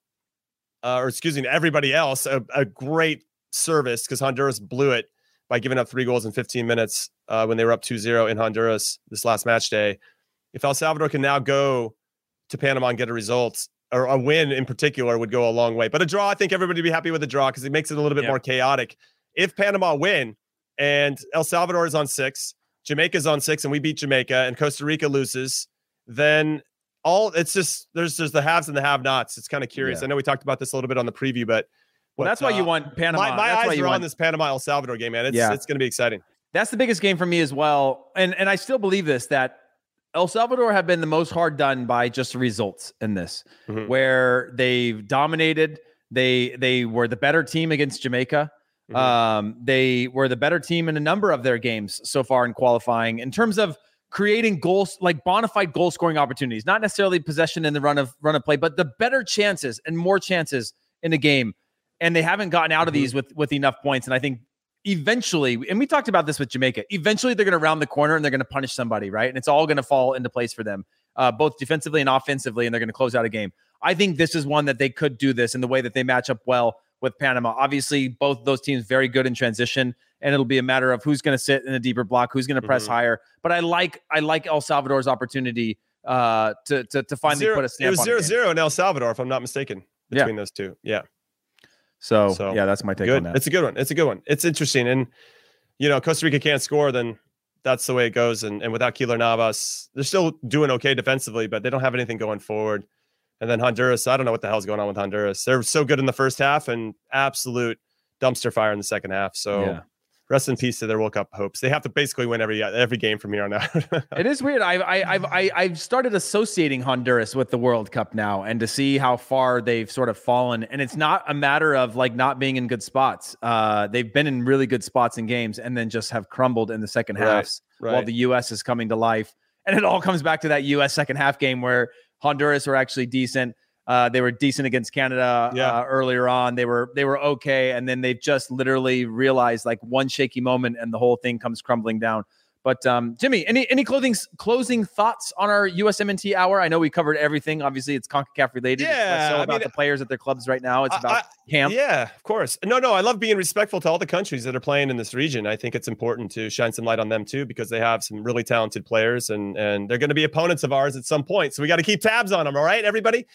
everybody else a great service because Honduras blew it by giving up 3 goals in 15 minutes when they were up 2-0 in Honduras this last match day. If El Salvador can now go to Panama and get a result, or a win in particular, would go a long way. But a draw, I think everybody would be happy with a draw because it makes it a little bit more chaotic. If Panama win and El Salvador is on 6, Jamaica's on 6, and we beat Jamaica, and Costa Rica loses, then there's the haves and the have-nots. It's kind of curious. I know we talked about this a little bit on the preview, but that's why you want Panama. My eyes are on this Panama El Salvador game, man. It's going to be exciting. That's the biggest game for me as well. And I still believe this, that El Salvador have been the most hard done by just results in this, where they've dominated. They were the better team against Jamaica. They were the better team in a number of their games so far in qualifying in terms of creating goals, like bona fide goal scoring opportunities, not necessarily possession in the run of play, but the better chances and more chances in the game. And they haven't gotten out of these with enough points. And I think eventually, and we talked about this with Jamaica, eventually they're going to round the corner and they're going to punish somebody, right? And it's all going to fall into place for them, both defensively and offensively, and they're going to close out a game. I think this is one that they could do this in the way that they match up well with Panama. Obviously, both those teams very good in transition, and it'll be a matter of who's going to sit in a deeper block, who's going to press higher. But I like El Salvador's opportunity to finally put a stamp on it. It was 0-0 in El Salvador, if I'm not mistaken, between those two. Yeah. So that's my take on that. It's a good one. It's interesting. And, Costa Rica can't score, then that's the way it goes. And without Keylor Navas, they're still doing okay defensively, but they don't have anything going forward. And then Honduras, I don't know what the hell's going on with Honduras. They're so good in the first half and absolute dumpster fire in the second half. So rest in peace to their World Cup hopes. They have to basically win every game from here on out. It is weird. I've started associating Honduras with the World Cup now, and to see how far they've sort of fallen. And it's not a matter of like not being in good spots. They've been in really good spots in games and then just have crumbled in the second halves while the U.S. is coming to life. And it all comes back to that U.S. second half game where Honduras were actually decent. They were decent against Canada earlier on. They were okay, and then they've just literally realized like one shaky moment, and the whole thing comes crumbling down. But Jimmy, any closing thoughts on our USMNT hour? I know we covered everything. Obviously, it's CONCACAF related. Yeah, it's less so about the players at their clubs right now. It's about camp. Yeah, of course. No, I love being respectful to all the countries that are playing in this region. I think it's important to shine some light on them too, because they have some really talented players, and they're going to be opponents of ours at some point. So we got to keep tabs on them. All right, everybody.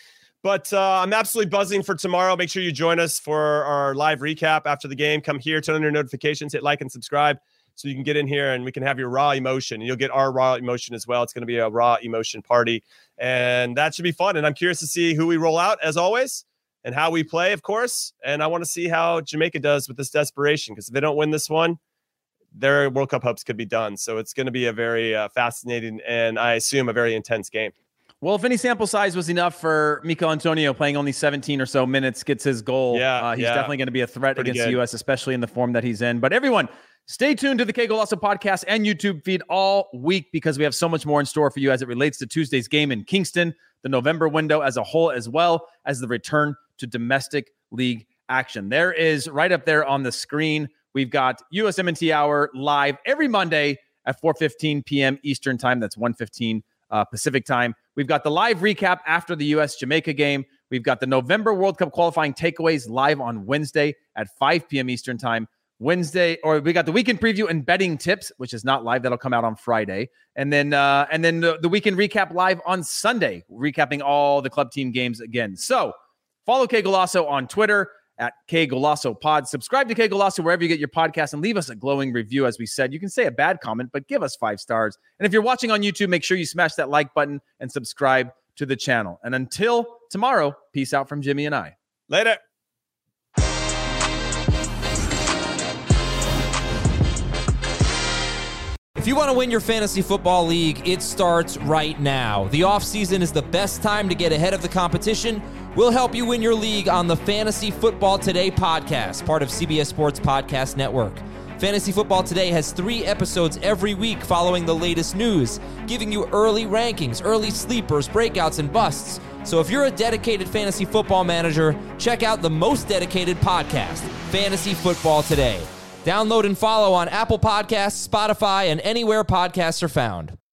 But I'm absolutely buzzing for tomorrow. Make sure you join us for our live recap after the game. Come here, turn on your notifications, hit like and subscribe so you can get in here and we can have your raw emotion. And you'll get our raw emotion as well. It's going to be a raw emotion party. And that should be fun. And I'm curious to see who we roll out, as always, and how we play, of course. And I want to see how Jamaica does with this desperation, because if they don't win this one, their World Cup hopes could be done. So it's going to be a very fascinating and, I assume, a very intense game. Well, if any sample size was enough for Mikel Antonio playing only 17 or so minutes, gets his goal, he's definitely going to be a threat against the U.S., especially in the form that he's in. But everyone, stay tuned to the Qué Golazo podcast and YouTube feed all week, because we have so much more in store for you as it relates to Tuesday's game in Kingston, the November window as a whole, as well as the return to domestic league action. There is right up there on the screen. We've got USMNT Hour live every Monday at 4:15 p.m. Eastern time. That's 1:15 Pacific time. We've got the live recap after the U.S.-Jamaica game. We've got the November World Cup qualifying takeaways live on Wednesday at 5 p.m. Eastern time. We got the weekend preview and betting tips, which is not live. That'll come out on Friday. And then the weekend recap live on Sunday, recapping all the club team games again. So follow Qué Golazo on Twitter at Qué Golazo Pod. Subscribe to Qué Golazo wherever you get your podcast and leave us a glowing review. As we said, you can say a bad comment, but give us 5 stars. And if you're watching on YouTube, make sure you smash that like button and subscribe to the channel. And until tomorrow, peace out from Jimmy and I. Later. If you want to win your fantasy football league, it starts right now. The offseason is the best time to get ahead of the competition. We'll help you win your league on the Fantasy Football Today podcast, part of CBS Sports Podcast Network. Fantasy Football Today has 3 episodes every week following the latest news, giving you early rankings, early sleepers, breakouts, and busts. So if you're a dedicated fantasy football manager, check out the most dedicated podcast, Fantasy Football Today. Download and follow on Apple Podcasts, Spotify, and anywhere podcasts are found.